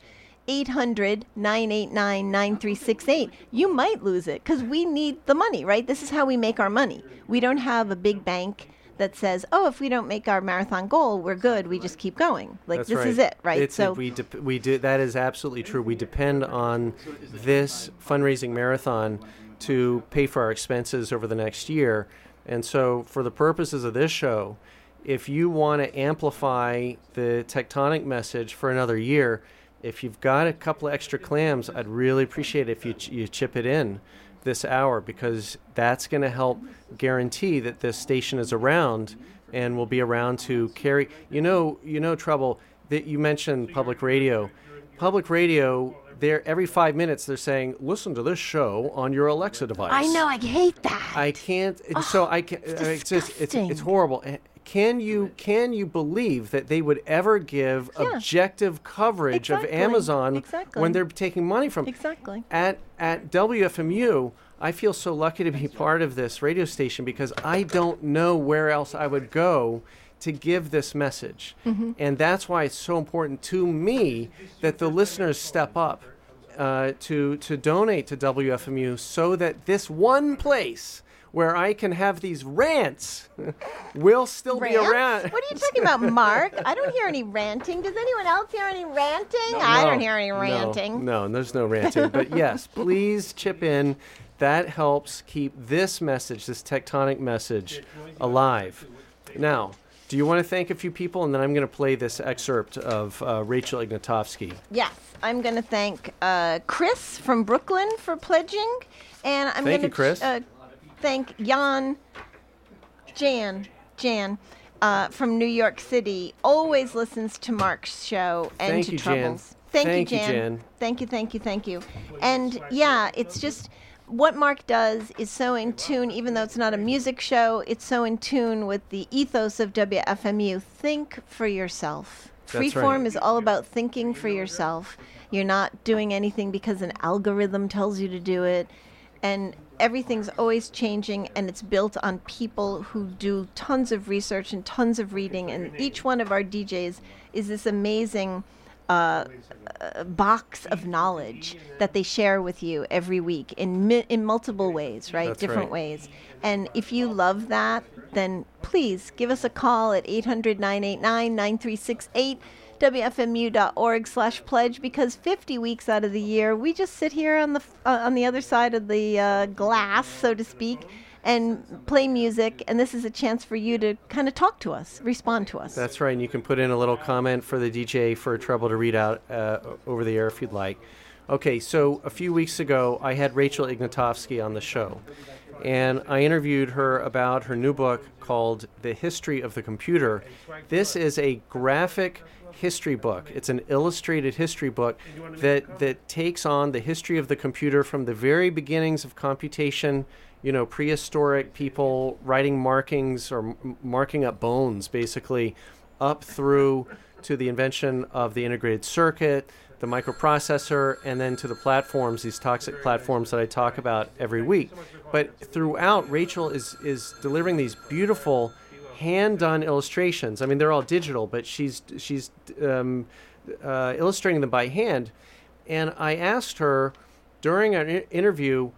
S4: 800-989-9368, you might lose it, because we need the money, right? This is how we make our money. We don't have a big bank that says, oh, if we don't make our marathon goal, we're good. We just keep going. Like,
S3: That's
S4: this
S3: right.
S4: Is it, right?
S3: We do. That is absolutely true. We depend on this fundraising marathon to pay for our expenses over the next year. And so for the purposes of this show, if you want to amplify the Tectonic message for another year, if you've got a couple of extra clams, I'd really appreciate it if you chip it in. this hour, because that's going to help guarantee that this station is around and will be around to carry. Trouble, that you mentioned public radio. Public radio, every 5 minutes they're saying, listen to this show on your Alexa device.
S4: I know, I hate that.
S3: I can't. It's horrible. Can you believe that they would ever give objective coverage of Amazon when they're taking money from?
S4: Exactly.
S3: At WFMU, I feel so lucky to be part of this radio station because I don't know where else I would go to give this message. Mm-hmm. And that's why it's so important to me that the listeners step up to donate to WFMU, so that this one place where I can have these rants will still be around.
S4: What are you talking about, Mark? I don't hear any ranting. Does anyone else hear any ranting?
S3: No,
S4: I don't hear any ranting.
S3: No, there's no ranting. But yes, please chip in. That helps keep this message, this tectonic message, alive. Now, do you want to thank a few people? And then I'm going to play this excerpt of Rachel Ignotofsky.
S4: Yes, I'm going to thank Chris from Brooklyn for pledging. And I'm going to thank Jan from New York City. Always listens to Mark's show and
S3: thank
S4: to
S3: you,
S4: Troubles.
S3: Jan.
S4: Thank you, Jan. Thank you. And yeah, it's just what Mark does is so in tune, even though it's not a music show, it's so in tune with the ethos of WFMU. Think for yourself. Freeform is all about thinking for yourself. You're not doing anything because an algorithm tells you to do it. And everything's always changing, and it's built on people who do tons of research and tons of reading. And each one of our DJs is this amazing box of knowledge that they share with you every week in multiple ways, right?
S3: That's
S4: different
S3: right.
S4: ways. And if you love that, then please give us a call at 800-989-9368, WFMU.org/pledge, because 50 weeks out of the year, we just sit here on the other side of the glass, so to speak, and play music, and this is a chance for you to kind of talk to us, respond to us.
S3: That's right, and you can put in a little comment for the DJ for Trouble to read out over the air if you'd like. Okay, so a few weeks ago, I had Rachel Ignotofsky on the show, and I interviewed her about her new book called The History of the Computer. This is a graphic history book. It's an illustrated history book that takes on the history of the computer from the very beginnings of computation, prehistoric people writing markings or marking up bones, basically, up through to the invention of the integrated circuit, the microprocessor, and then to the platforms, these toxic platforms that I talk about every week. But throughout, Rachel is delivering these beautiful hand-done illustrations. I mean, they're all digital, but she's illustrating them by hand. And I asked her during an interview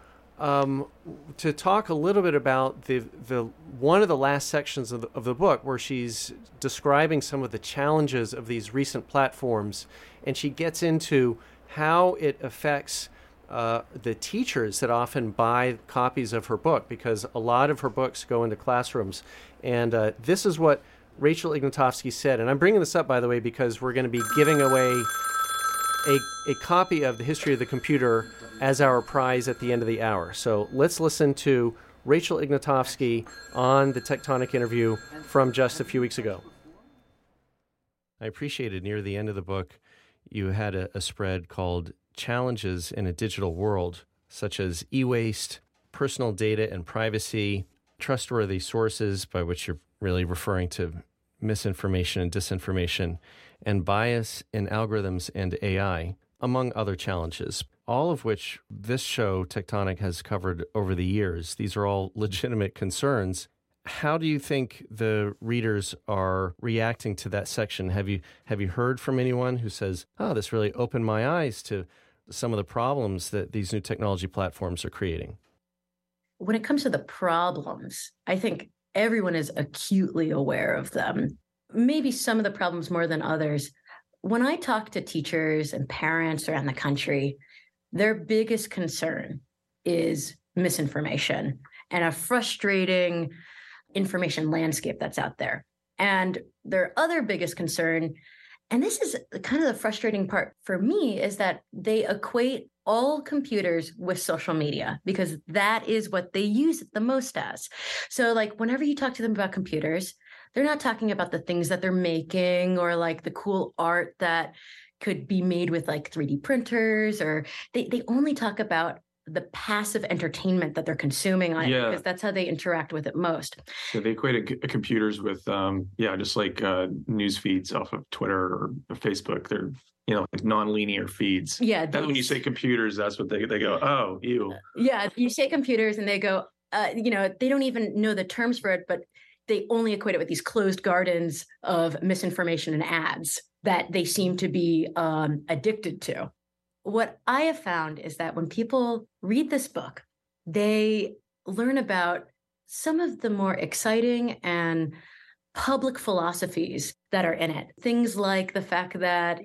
S3: to talk a little bit about the one of the last sections of the book, where she's describing some of the challenges of these recent platforms, and she gets into how it affects the teachers that often buy copies of her book, because a lot of her books go into classrooms. And this is what Rachel Ignotofsky said. And I'm bringing this up, by the way, because we're going to be giving away a copy of The History of the Computer as our prize at the end of the hour. So let's listen to Rachel Ignotofsky on the Tectonic interview from just a few weeks ago. I appreciated near the end of the book, you had a spread called Challenges in a Digital World, such as e-waste, personal data and privacy, trustworthy sources, by which you're really referring to misinformation and disinformation, and bias in algorithms and AI, among other challenges, all of which this show, Tectonic, has covered over the years. These are all legitimate concerns. How do you think the readers are reacting to that section? Have you heard from anyone who says, oh, this really opened my eyes to some of the problems that these new technology platforms are creating?
S5: When it comes to the problems, I think everyone is acutely aware of them. Maybe some of the problems more than others. When I talk to teachers and parents around the country, their biggest concern is misinformation and a frustrating information landscape that's out there. And their other biggest concern, and this is kind of the frustrating part for me, is that they equate all computers with social media because that is what they use it the most as. So like whenever you talk to them about computers, they're not talking about the things that they're making or like the cool art that could be made with like 3D printers, or they only talk about the passive entertainment that they're consuming on it because that's how they interact with it most.
S6: So they equate computers with, just like news feeds off of Twitter or Facebook. They're, like non-linear feeds.
S5: Yeah.
S6: That when you say computers, that's what they go, oh, ew.
S5: Yeah. You say computers and they go, they don't even know the terms for it, but they only equate it with these closed gardens of misinformation and ads that they seem to be addicted to. What I have found is that when people read this book, they learn about some of the more exciting and public philosophies that are in it. Things like the fact that,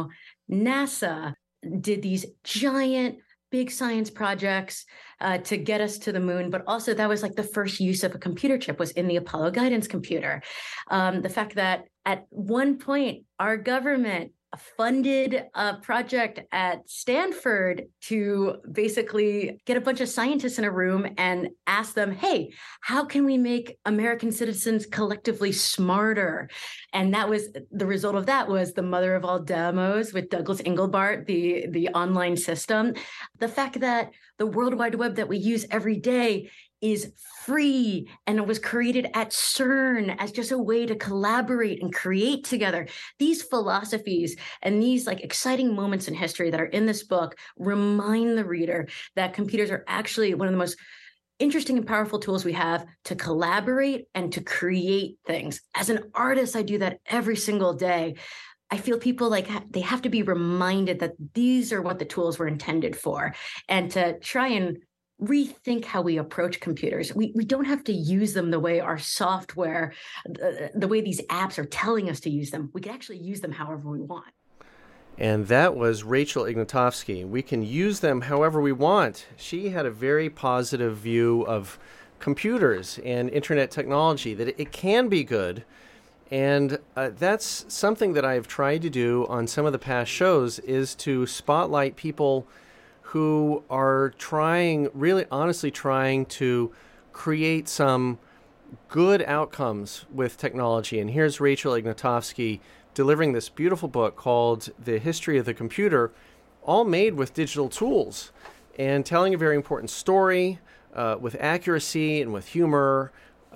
S5: NASA did these giant big science projects to get us to the moon, but also that was like the first use of a computer chip was in the Apollo guidance computer. The fact that at one point, our government funded a project at Stanford to basically get a bunch of scientists in a room and ask them, hey, how can we make American citizens collectively smarter? And that was the result of that was the mother of all demos with Douglas Engelbart, the online system. The fact that the World Wide Web that we use every day is free and it was created at CERN as just a way to collaborate and create together. These philosophies and these like exciting moments in history that are in this book remind the reader that computers are actually one of the most interesting and powerful tools we have to collaborate and to create things. As an artist, I do that every single day. I feel people like they have to be reminded that these are what the tools were intended for, and to try and rethink how we approach computers. We don't have to use them the way our software, the way these apps are telling us to use them. We can actually use them however we want.
S3: And that was Rachel Ignatowski. We can use them however we want. She had a very positive view of computers and internet technology, that it can be good. And that's something that I've tried to do on some of the past shows, is to spotlight people who are really honestly trying to create some good outcomes with technology. And here's Rachel Ignatowski delivering this beautiful book called The History of the Computer, all made with digital tools, and telling a very important story with accuracy and with humor.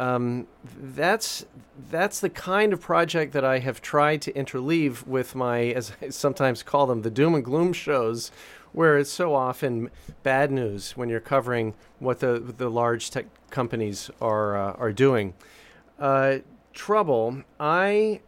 S3: That's the kind of project that I have tried to interleave with my, as I sometimes call them, the doom and gloom shows, where it's so often bad news when you're covering what the large tech companies are doing. Trouble. I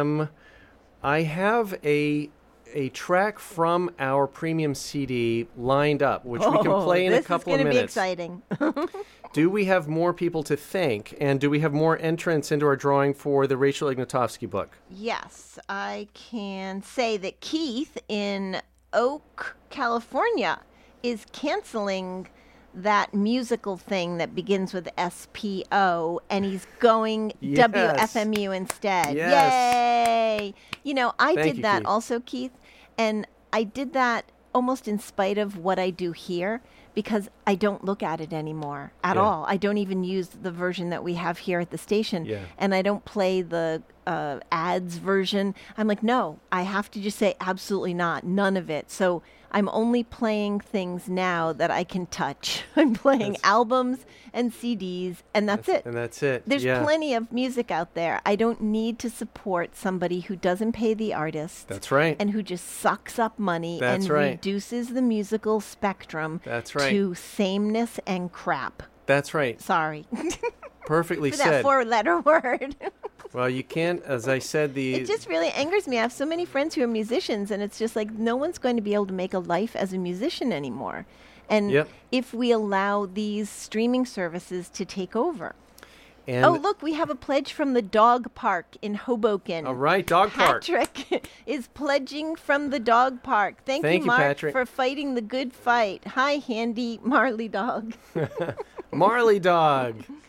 S3: have a track from our premium CD lined up, which we can play in a couple of minutes.
S4: This is going to be exciting.
S3: Do we have more people to thank, and do we have more entrants into our drawing for the Rachel Ignatowski book?
S4: Yes, I can say that Keith in Oak, California, is canceling that musical thing that begins with SPO, and he's going WFMU instead.
S3: Yes.
S4: Yay! I
S3: Thank
S4: did
S3: you,
S4: that
S3: Keith.
S4: also, Keith, and I did that almost in spite of what I do here, because I don't look at it anymore at all. I don't even use the version that we have here at the station, and I don't play the ads version. I'm like, no, I have to just say absolutely not, none of it. So I'm only playing things now that I can touch. I'm playing albums and CDs, and that's it.
S3: And that's it.
S4: There's plenty of music out there. I don't need to support somebody who doesn't pay the artist.
S3: That's right.
S4: And who just sucks up money
S3: That's
S4: and
S3: right.
S4: reduces the musical spectrum
S3: That's right.
S4: to sameness and crap.
S3: That's right.
S4: Sorry.
S3: Perfectly
S4: For
S3: said.
S4: that four-letter word.
S3: Well, you can't, as I said,
S4: It just really angers me. I have so many friends who are musicians, and it's just like no one's going to be able to make a life as a musician anymore. And if we allow these streaming services to take over.
S3: And
S4: oh, look, we have a pledge from the dog park in Hoboken.
S3: All right, dog park.
S4: Patrick is pledging from the dog park. Thank you, Mark,
S3: Patrick,
S4: for fighting the good fight. Hi, Handy Marley Dog.
S3: Marley Dog.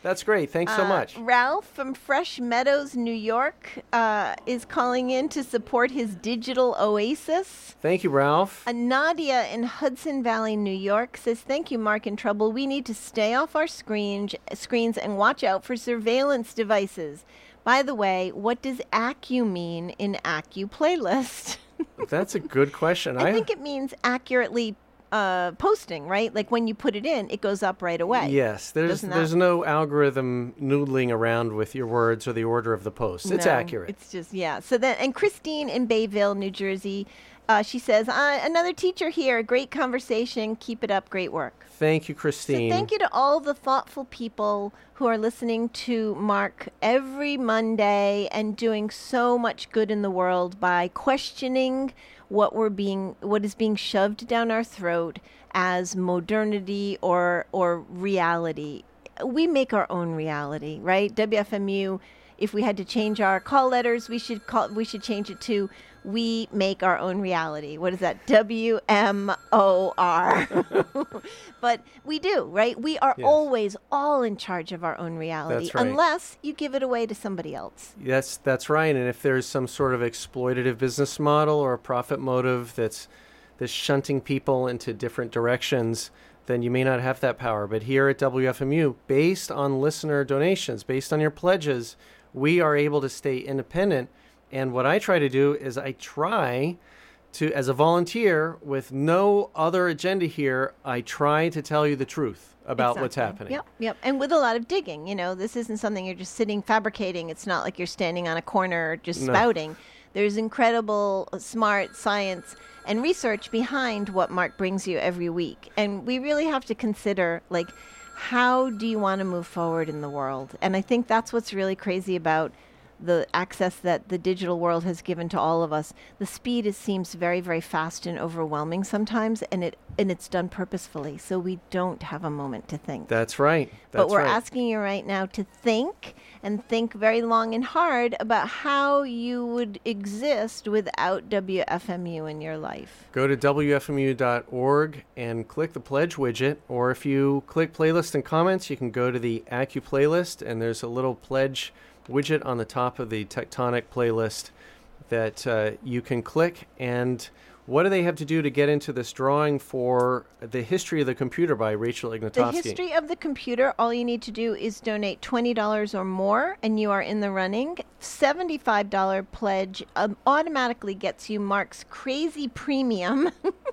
S3: That's great. Thanks so much.
S4: Ralph from Fresh Meadows, New York, is calling in to support his digital oasis.
S3: Thank you, Ralph.
S4: Nadia in Hudson Valley, New York says, thank you, Mark in Trouble. We need to stay off our screens and watch out for surveillance devices. By the way, what does Accu mean in Accu playlist?
S3: That's a good question.
S4: I think it means accurately posting, right? Like when you put it in, it goes up right away.
S3: Yes, there's no algorithm noodling around with your words or the order of the post. It's accurate.
S4: It's just, yeah. So then, and Christine in Bayville, New Jersey, she says, another teacher here. Great conversation. Keep it up. Great work.
S3: Thank you, Christine.
S4: So thank you to all the thoughtful people who are listening to Mark every Monday and doing so much good in the world by questioning what is being shoved down our throat as modernity or reality. We make our own reality, right? WFMU, if we had to change our call letters, we should change it to we make our own reality. What is that? WMOR. But we do, right? We are always all in charge of our own reality,
S3: that's right.
S4: Unless you give it away to somebody else.
S3: Yes, that's right. And if there's some sort of exploitative business model or a profit motive that's shunting people into different directions, then you may not have that power. But here at WFMU, based on listener donations, based on your pledges, we are able to stay independent. And what I try to do is I try to, as a volunteer with no other agenda here, I try to tell you the truth about what's happening.
S4: Yep. And with a lot of digging, this isn't something you're just sitting fabricating. It's not like you're standing on a corner just spouting. There's incredible, smart science and research behind what Mark brings you every week. And we really have to consider, how do you want to move forward in the world? And I think that's what's really crazy about the access that the digital world has given to all of us. The speed seems very, very fast and overwhelming sometimes, and it's done purposefully, so we don't have a moment to think.
S3: That's right.
S4: But we're asking you right now to think, and think very long and hard about how you would exist without WFMU in your life.
S3: Go to WFMU.org and click the pledge widget, or if you click playlist and comments, you can go to the Accu playlist, and there's a little pledge widget on the top of the Tectonic playlist that you can click. And what do they have to do to get into this drawing for The History of the Computer by Rachel Ignatowski?
S4: The History of the Computer, all you need to do is donate $20 or more, and you are in the running. $75 pledge automatically gets you Mark's crazy premium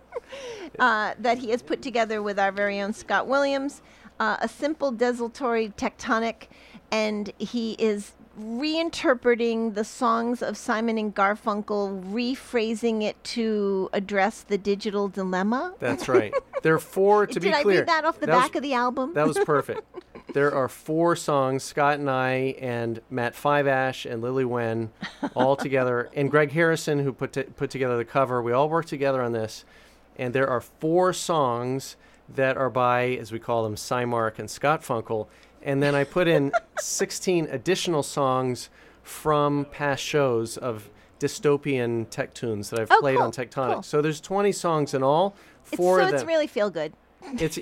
S4: that he has put together with our very own Scott Williams, a simple desultory Tectonic, and he is reinterpreting the songs of Simon and Garfunkel, rephrasing it to address the digital dilemma.
S3: That's right. There are four, to be clear.
S4: Did I read that off the back of the album?
S3: That was perfect. There are 4 songs, Scott and I and Matt Fiveash and Lily Wen all together, and Greg Harrison, who put together the cover. We all worked together on this, and there are 4 songs that are by, as we call them, Cymark and Scott Funkel. And then I put in 16 additional songs from past shows of dystopian tech tunes that I've played on Tectonic.
S4: Cool.
S3: So there's 20 songs in all.
S4: It's really feel good.
S3: It's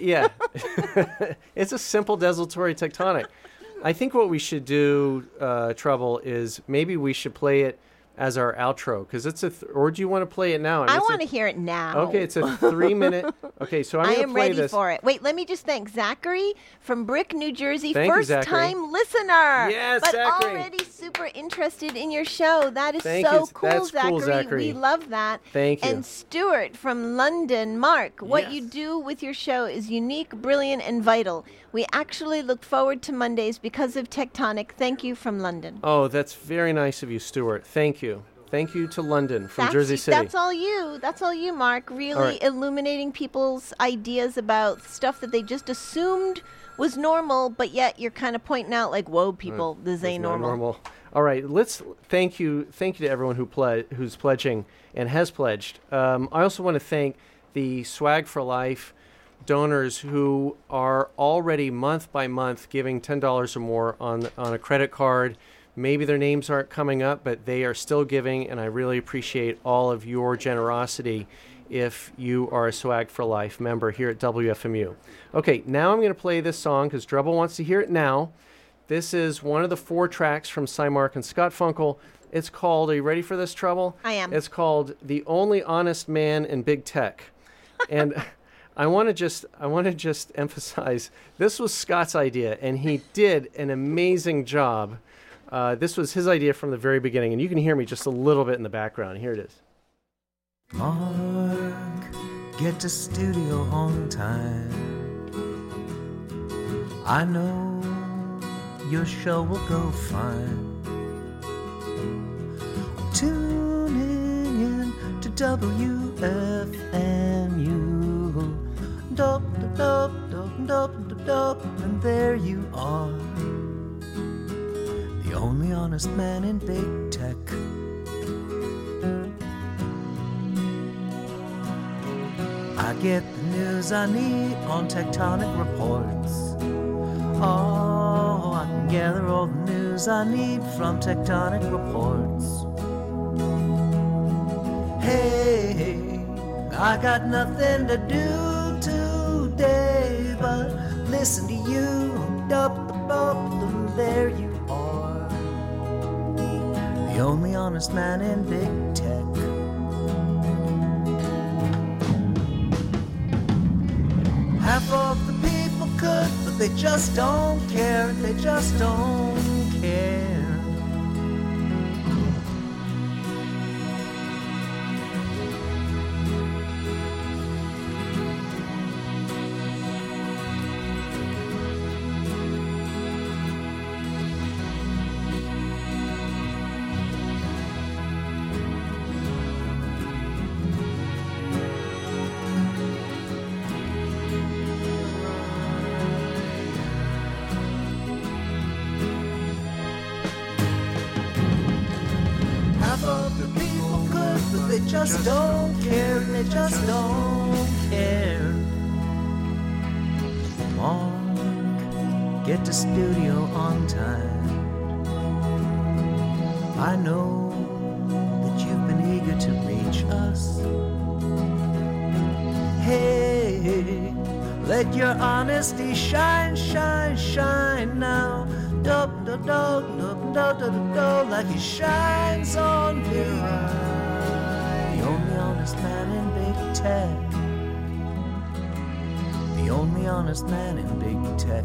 S3: it's a simple desultory Tectonic. I think what we should do, Trouble, is maybe we should play it as our outro, because it's or do you want to play it now?
S4: I want to hear it now.
S3: Okay, it's a 3-minute. Okay, so I'm going to play this.
S4: I am ready for it. Wait, let me just thank Zachary from Brick, New Jersey.
S3: Thank you, Zachary.
S4: First-time listener.
S3: Yes,
S4: but
S3: Zachary.
S4: Already super interested in your show. That is cool,
S3: That's
S4: Zachary.
S3: Cool, Zachary.
S4: We love that.
S3: Thank you.
S4: And Stuart from London. Mark, what
S3: Yes.
S4: you do with your show is unique, brilliant, and vital. We actually look forward to Mondays because of Tectonic. Thank you from London.
S3: Oh, that's very nice of you, Stuart. Thank you. Thank you to London from Jersey City.
S4: That's all you. That's all you, Mark. Really illuminating people's ideas about stuff that they just assumed was normal, but yet you're kind of pointing out like, whoa, people, this ain't normal.
S3: All right, let's thank you to everyone who's pledging and has pledged. I also want to thank the Swag for Life donors who are already month by month giving $10 or more on a credit card. Maybe their names aren't coming up, but they are still giving, and I really appreciate all of your generosity if you are a Swag for Life member here at WFMU. Okay, now I'm going to play this song because Drubble wants to hear it now. This is one of the 4 tracks from Cymark and Scott Funkel. It's called, are you ready for this, Trouble?
S4: I am.
S3: It's called The Only Honest Man in Big Tech. And I want to just emphasize, this was Scott's idea, and he did an amazing job. This was his idea from the very beginning, and you can hear me just a little bit in the background. Here it is.
S7: Mark, get to studio on time. I know your show will go fine. I'm tuning in to WFMU. Dop, dop, dop, dop, dop, dop, and there you are. The only honest man in big tech. I get the news I need on Tectonic Reports. Oh, I can gather all the news I need from Tectonic Reports. Hey, I got nothing to do today but listen to you. There you are, the only honest man in big tech. Half of the people could, but they just don't care. They just don't care. They just don't care, they just don't care. Mark, get to studio on time. I know that you've been eager to reach us. Hey, let your honesty shine, shine, shine now. Dub, dub, dub, dub, dub, dub, dub, like it shines on me. The only honest man in big tech. The only honest man in big tech.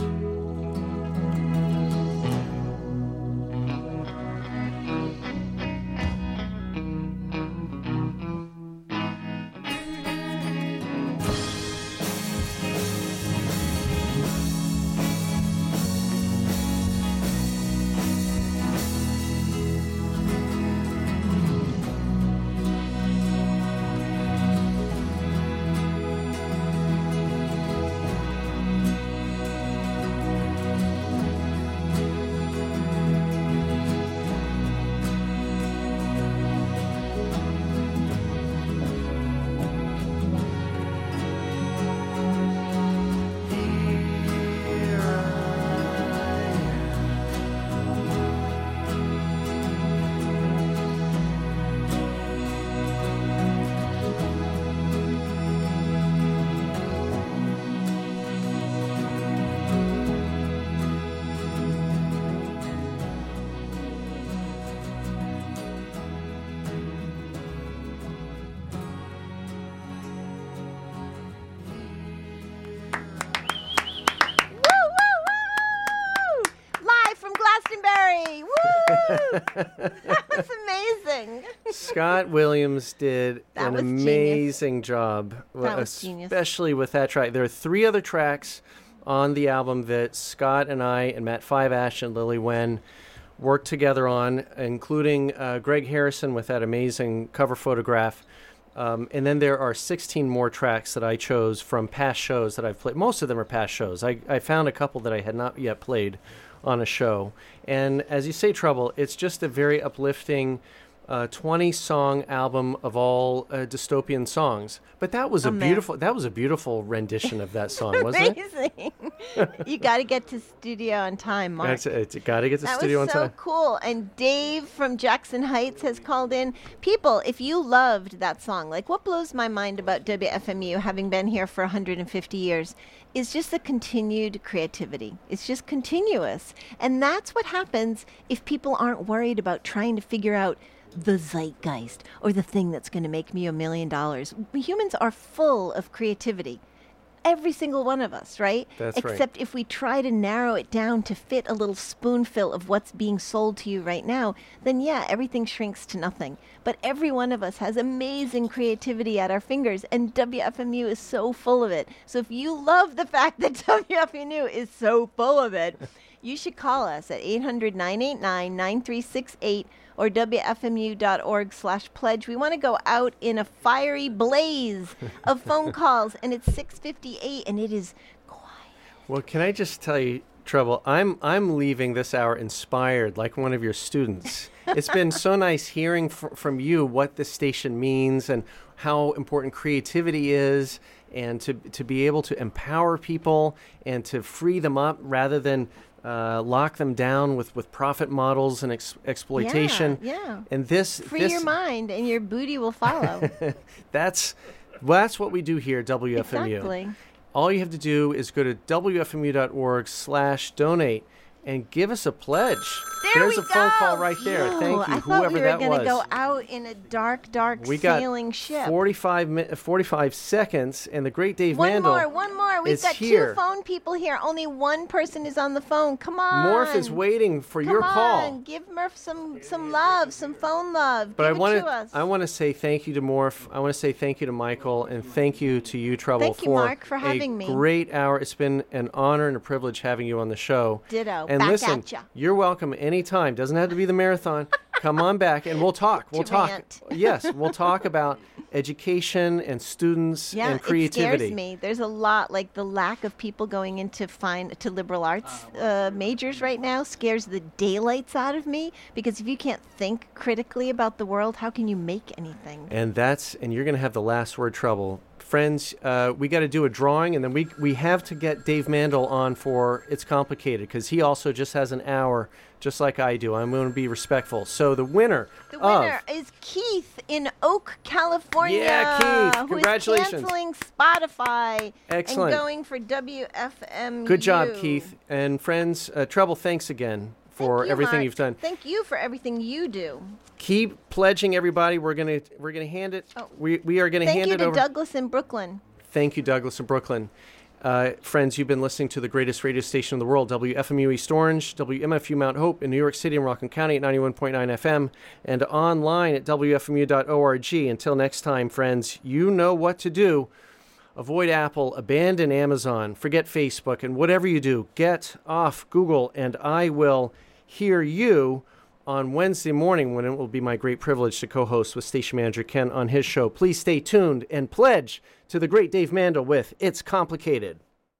S4: That was amazing.
S3: Scott Williams did an amazing job,
S4: That was genius.
S3: Especially with that track. There are 3 other tracks on the album that Scott and I and Matt Fiveash and Lily Wen worked together on, including Greg Harrison with that amazing cover photograph. And then there are 16 more tracks that I chose from past shows that I've played. Most of them are past shows. I found a couple that I had not yet played on a show. And as you say, Trouble, it's just a very uplifting 20-song album of all dystopian songs. But that was a beautiful rendition of that song, wasn't it?
S4: Amazing. You got to get to studio on time, Mark.
S3: It's got to get to studio on time.
S4: That was so cool. And Dave from Jackson Heights has called in. People, if you loved that song, like what blows my mind about WFMU, having been here for 150 years, is just the continued creativity. It's just continuous. And that's what happens if people aren't worried about trying to figure out the zeitgeist or the thing that's going to make me $1 million. Humans are full of creativity. Every single one of us, right?
S3: That's right.
S4: Except if we try to narrow it down to fit a little spoonful of what's being sold to you right now, then yeah, everything shrinks to nothing. But every one of us has amazing creativity at our fingers, and WFMU is so full of it. So if you love the fact that WFMU is so full of it, you should call us at 800-989-9368 or WFMU.org/pledge. We want to go out in a fiery blaze of phone calls, and it's 6:58, and it is quiet.
S3: Well, can I just tell you, Trouble, I'm leaving this hour inspired like one of your students. It's been so nice hearing from you what this station means and how important creativity is, and to be able to empower people and to free them up rather than lock them down with profit models and exploitation.
S4: Yeah.
S3: And this
S4: your mind, and your booty will follow.
S3: That's what we do here at WFMU.
S4: Exactly.
S3: All you have to do is go to WFMU.org/donate and give us a pledge. There's a phone call right there. Thank you, whoever that was.
S4: I thought we were going to go out in a dark sailing ship.
S3: 45 seconds, and the great Dave Mandel
S4: One more. We've got
S3: here.
S4: 2 phone people here. Only one person is on the phone. Come on.
S3: Morph is waiting for your call.
S4: Come on. Give Murph some love, some phone love.
S3: But
S4: Give it to us.
S3: I want to say thank you to Morph. I want to say thank you to Michael, and thank you to you, Trouble,
S4: Thank you, Mark, for having me.
S3: A great hour. It's been an honor and a privilege having you on the show.
S4: Ditto.
S3: And
S4: back
S3: listen,
S4: at ya.
S3: You're welcome anytime. Doesn't have to be the marathon. Come on back and we'll talk. Yes, we'll talk about education and students and creativity.
S4: It scares me. There's a lot, like the lack of people going into liberal arts majors right now scares the daylights out of me, because if you can't think critically about the world, how can you make anything?
S3: And you're going to have the last word, Trouble. Friends, we got to do a drawing, and then we have to get Dave Mandel on for It's Complicated, because he also just has an hour, just like I do. I'm going to be respectful. So the winner
S4: is Keith in Oak, California.
S3: Yeah, Keith. Congratulations.
S4: Who is canceling Spotify.
S3: Excellent.
S4: And going for WFMU.
S3: Good job, Keith. And friends, Trouble, thanks again for everything
S4: Mark.
S3: You've done.
S4: Thank you for everything you do.
S3: Keep pledging, everybody. We're gonna hand it. We are gonna hand it over.
S4: Thank you to Douglas in Brooklyn.
S3: Thank you, Douglas in Brooklyn. Friends, you've been listening to the greatest radio station in the world, WFMU East Orange, WMFU Mount Hope in New York City and Rockland County at 91.9 FM, and online at WFMU.org. Until next time, friends, you know what to do. Avoid Apple, abandon Amazon, forget Facebook, and whatever you do, get off Google, and I will hear you on Wednesday morning, when it will be my great privilege to co-host with station manager Ken on his show. Please stay tuned and pledge to the great Dave Mandel with It's Complicated.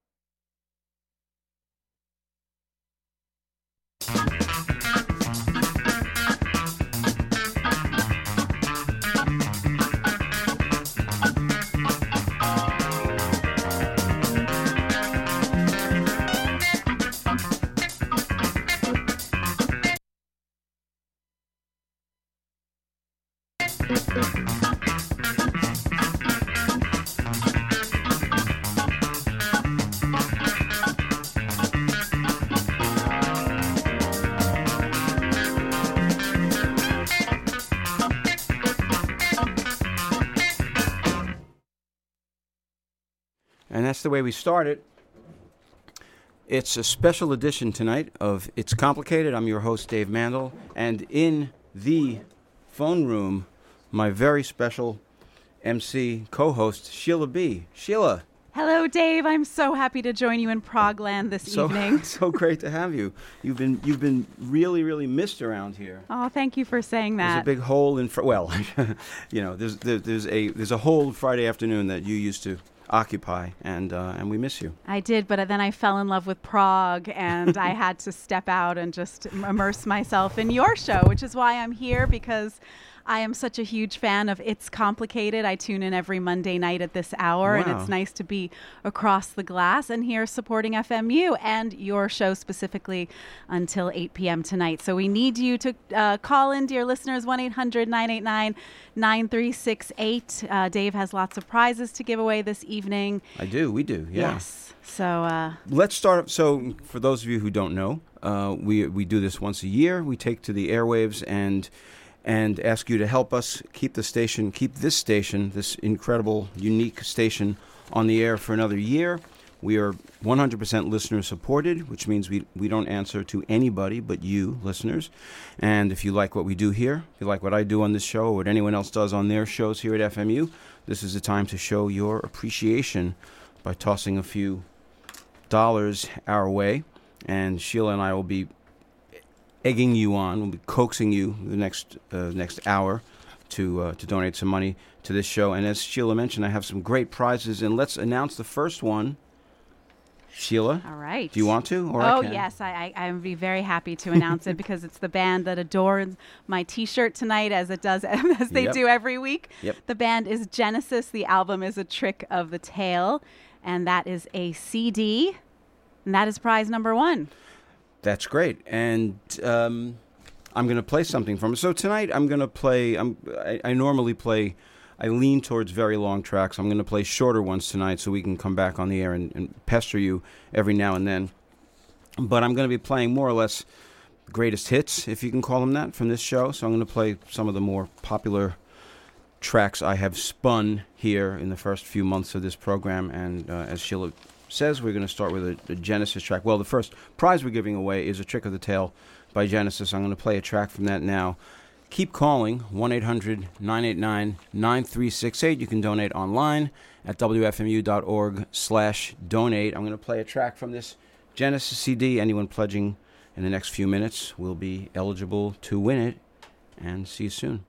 S8: And that's the way we started. It's a special edition tonight of It's Complicated. I'm your host, Dave Mandel. And in the phone room, my very special MC co-host, Sheila B. Sheila.
S9: Hello, Dave. I'm so happy to join you in Progland this evening.
S8: So great to have you. You've been really, really missed around here.
S9: Oh, thank you for saying that.
S8: There's a big hole in there's a whole Friday afternoon that you used to occupy, and we miss you.
S9: I did, but then I fell in love with Prague, and I had to step out and just immerse myself in your show, which is why I'm here, because I am such a huge fan of It's Complicated. I tune in every Monday night at this hour, and it's nice to be across the glass and here supporting FMU and your show specifically until 8 p.m. tonight. So we need you to call in, dear listeners, 1-800-989-9368. Dave has lots of prizes to give away this evening.
S8: We do, yeah.
S9: Yes. So
S8: let's start. So for those of you who don't know, we do this once a year. We take to the airwaves and ask you to help us keep this station, this incredible, unique station, on the air for another year. We are 100% listener supported, which means we don't answer to anybody but you, listeners. And if you like what we do here, if you like what I do on this show or what anyone else does on their shows here at FMU, this is the time to show your appreciation by tossing a few dollars our way. And Sheila and I will be egging you on, we'll be coaxing you the next hour to donate some money to this show. And as Sheila mentioned, I have some great prizes, and let's announce the first one. Sheila?
S9: All right.
S8: Do you want to? Or
S9: I
S8: can?
S9: Yes. I would be very happy to announce it because it's the band that adorns my T-shirt tonight as they do every week.
S8: Yep.
S9: The band is Genesis. The album is A Trick of the Tail, and that is a CD, and that is prize number 1.
S8: That's great. And I'm going to play something from it. So tonight I'm going to play, I normally play, I lean towards very long tracks. I'm going to play shorter ones tonight so we can come back on the air and pester you every now and then. But I'm going to be playing more or less greatest hits, if you can call them that, from this show. So I'm going to play some of the more popular tracks I have spun here in the first few months of this program. And as Sheila says, we're going to start with a Genesis track. Well, the first prize we're giving away is A Trick of the Tail by Genesis. I'm going to play a track from that now. Keep calling, 1-800-989-9368. You can donate online at wfmu.org/donate. I'm going to play a track from this Genesis CD. Anyone pledging in the next few minutes will be eligible to win it. And see you soon.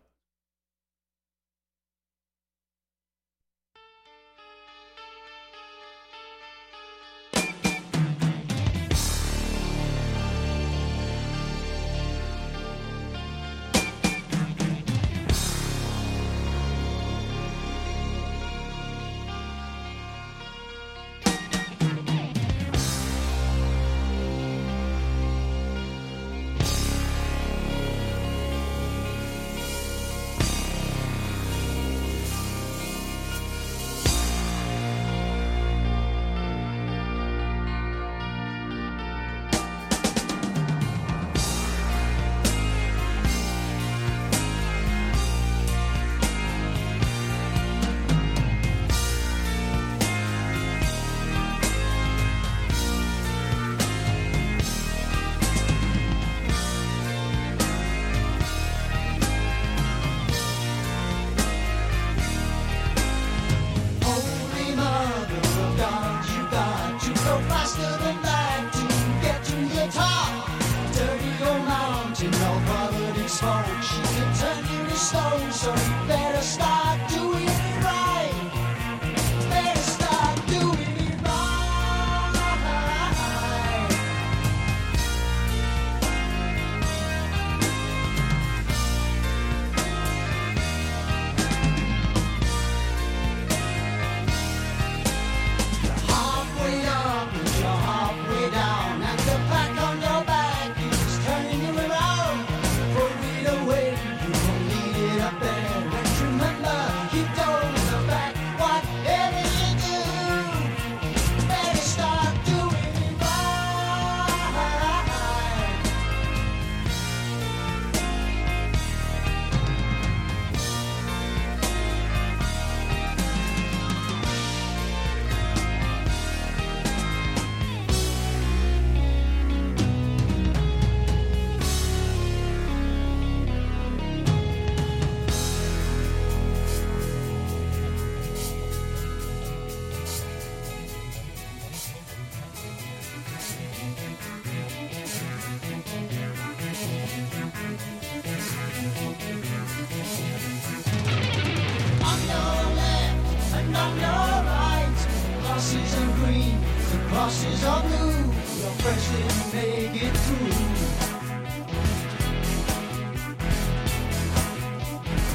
S7: crosses are blue, your friends didn't make it through.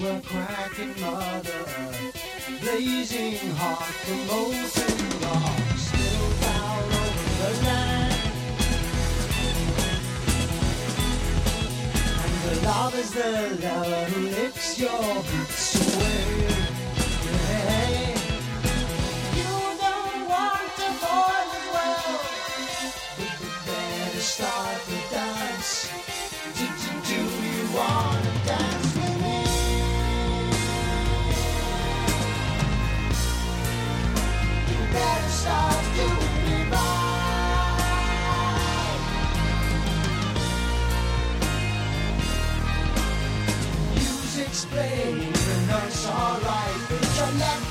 S7: a cracking mother, blazing hot, the molten rock, still down over the land. And the love is the lover who licks your boots away. Yeah. You don't want to fall as well, but you better start the dance. Do you wanna dance with me? You better start doing me right. Music's playing, the notes are right, but you're never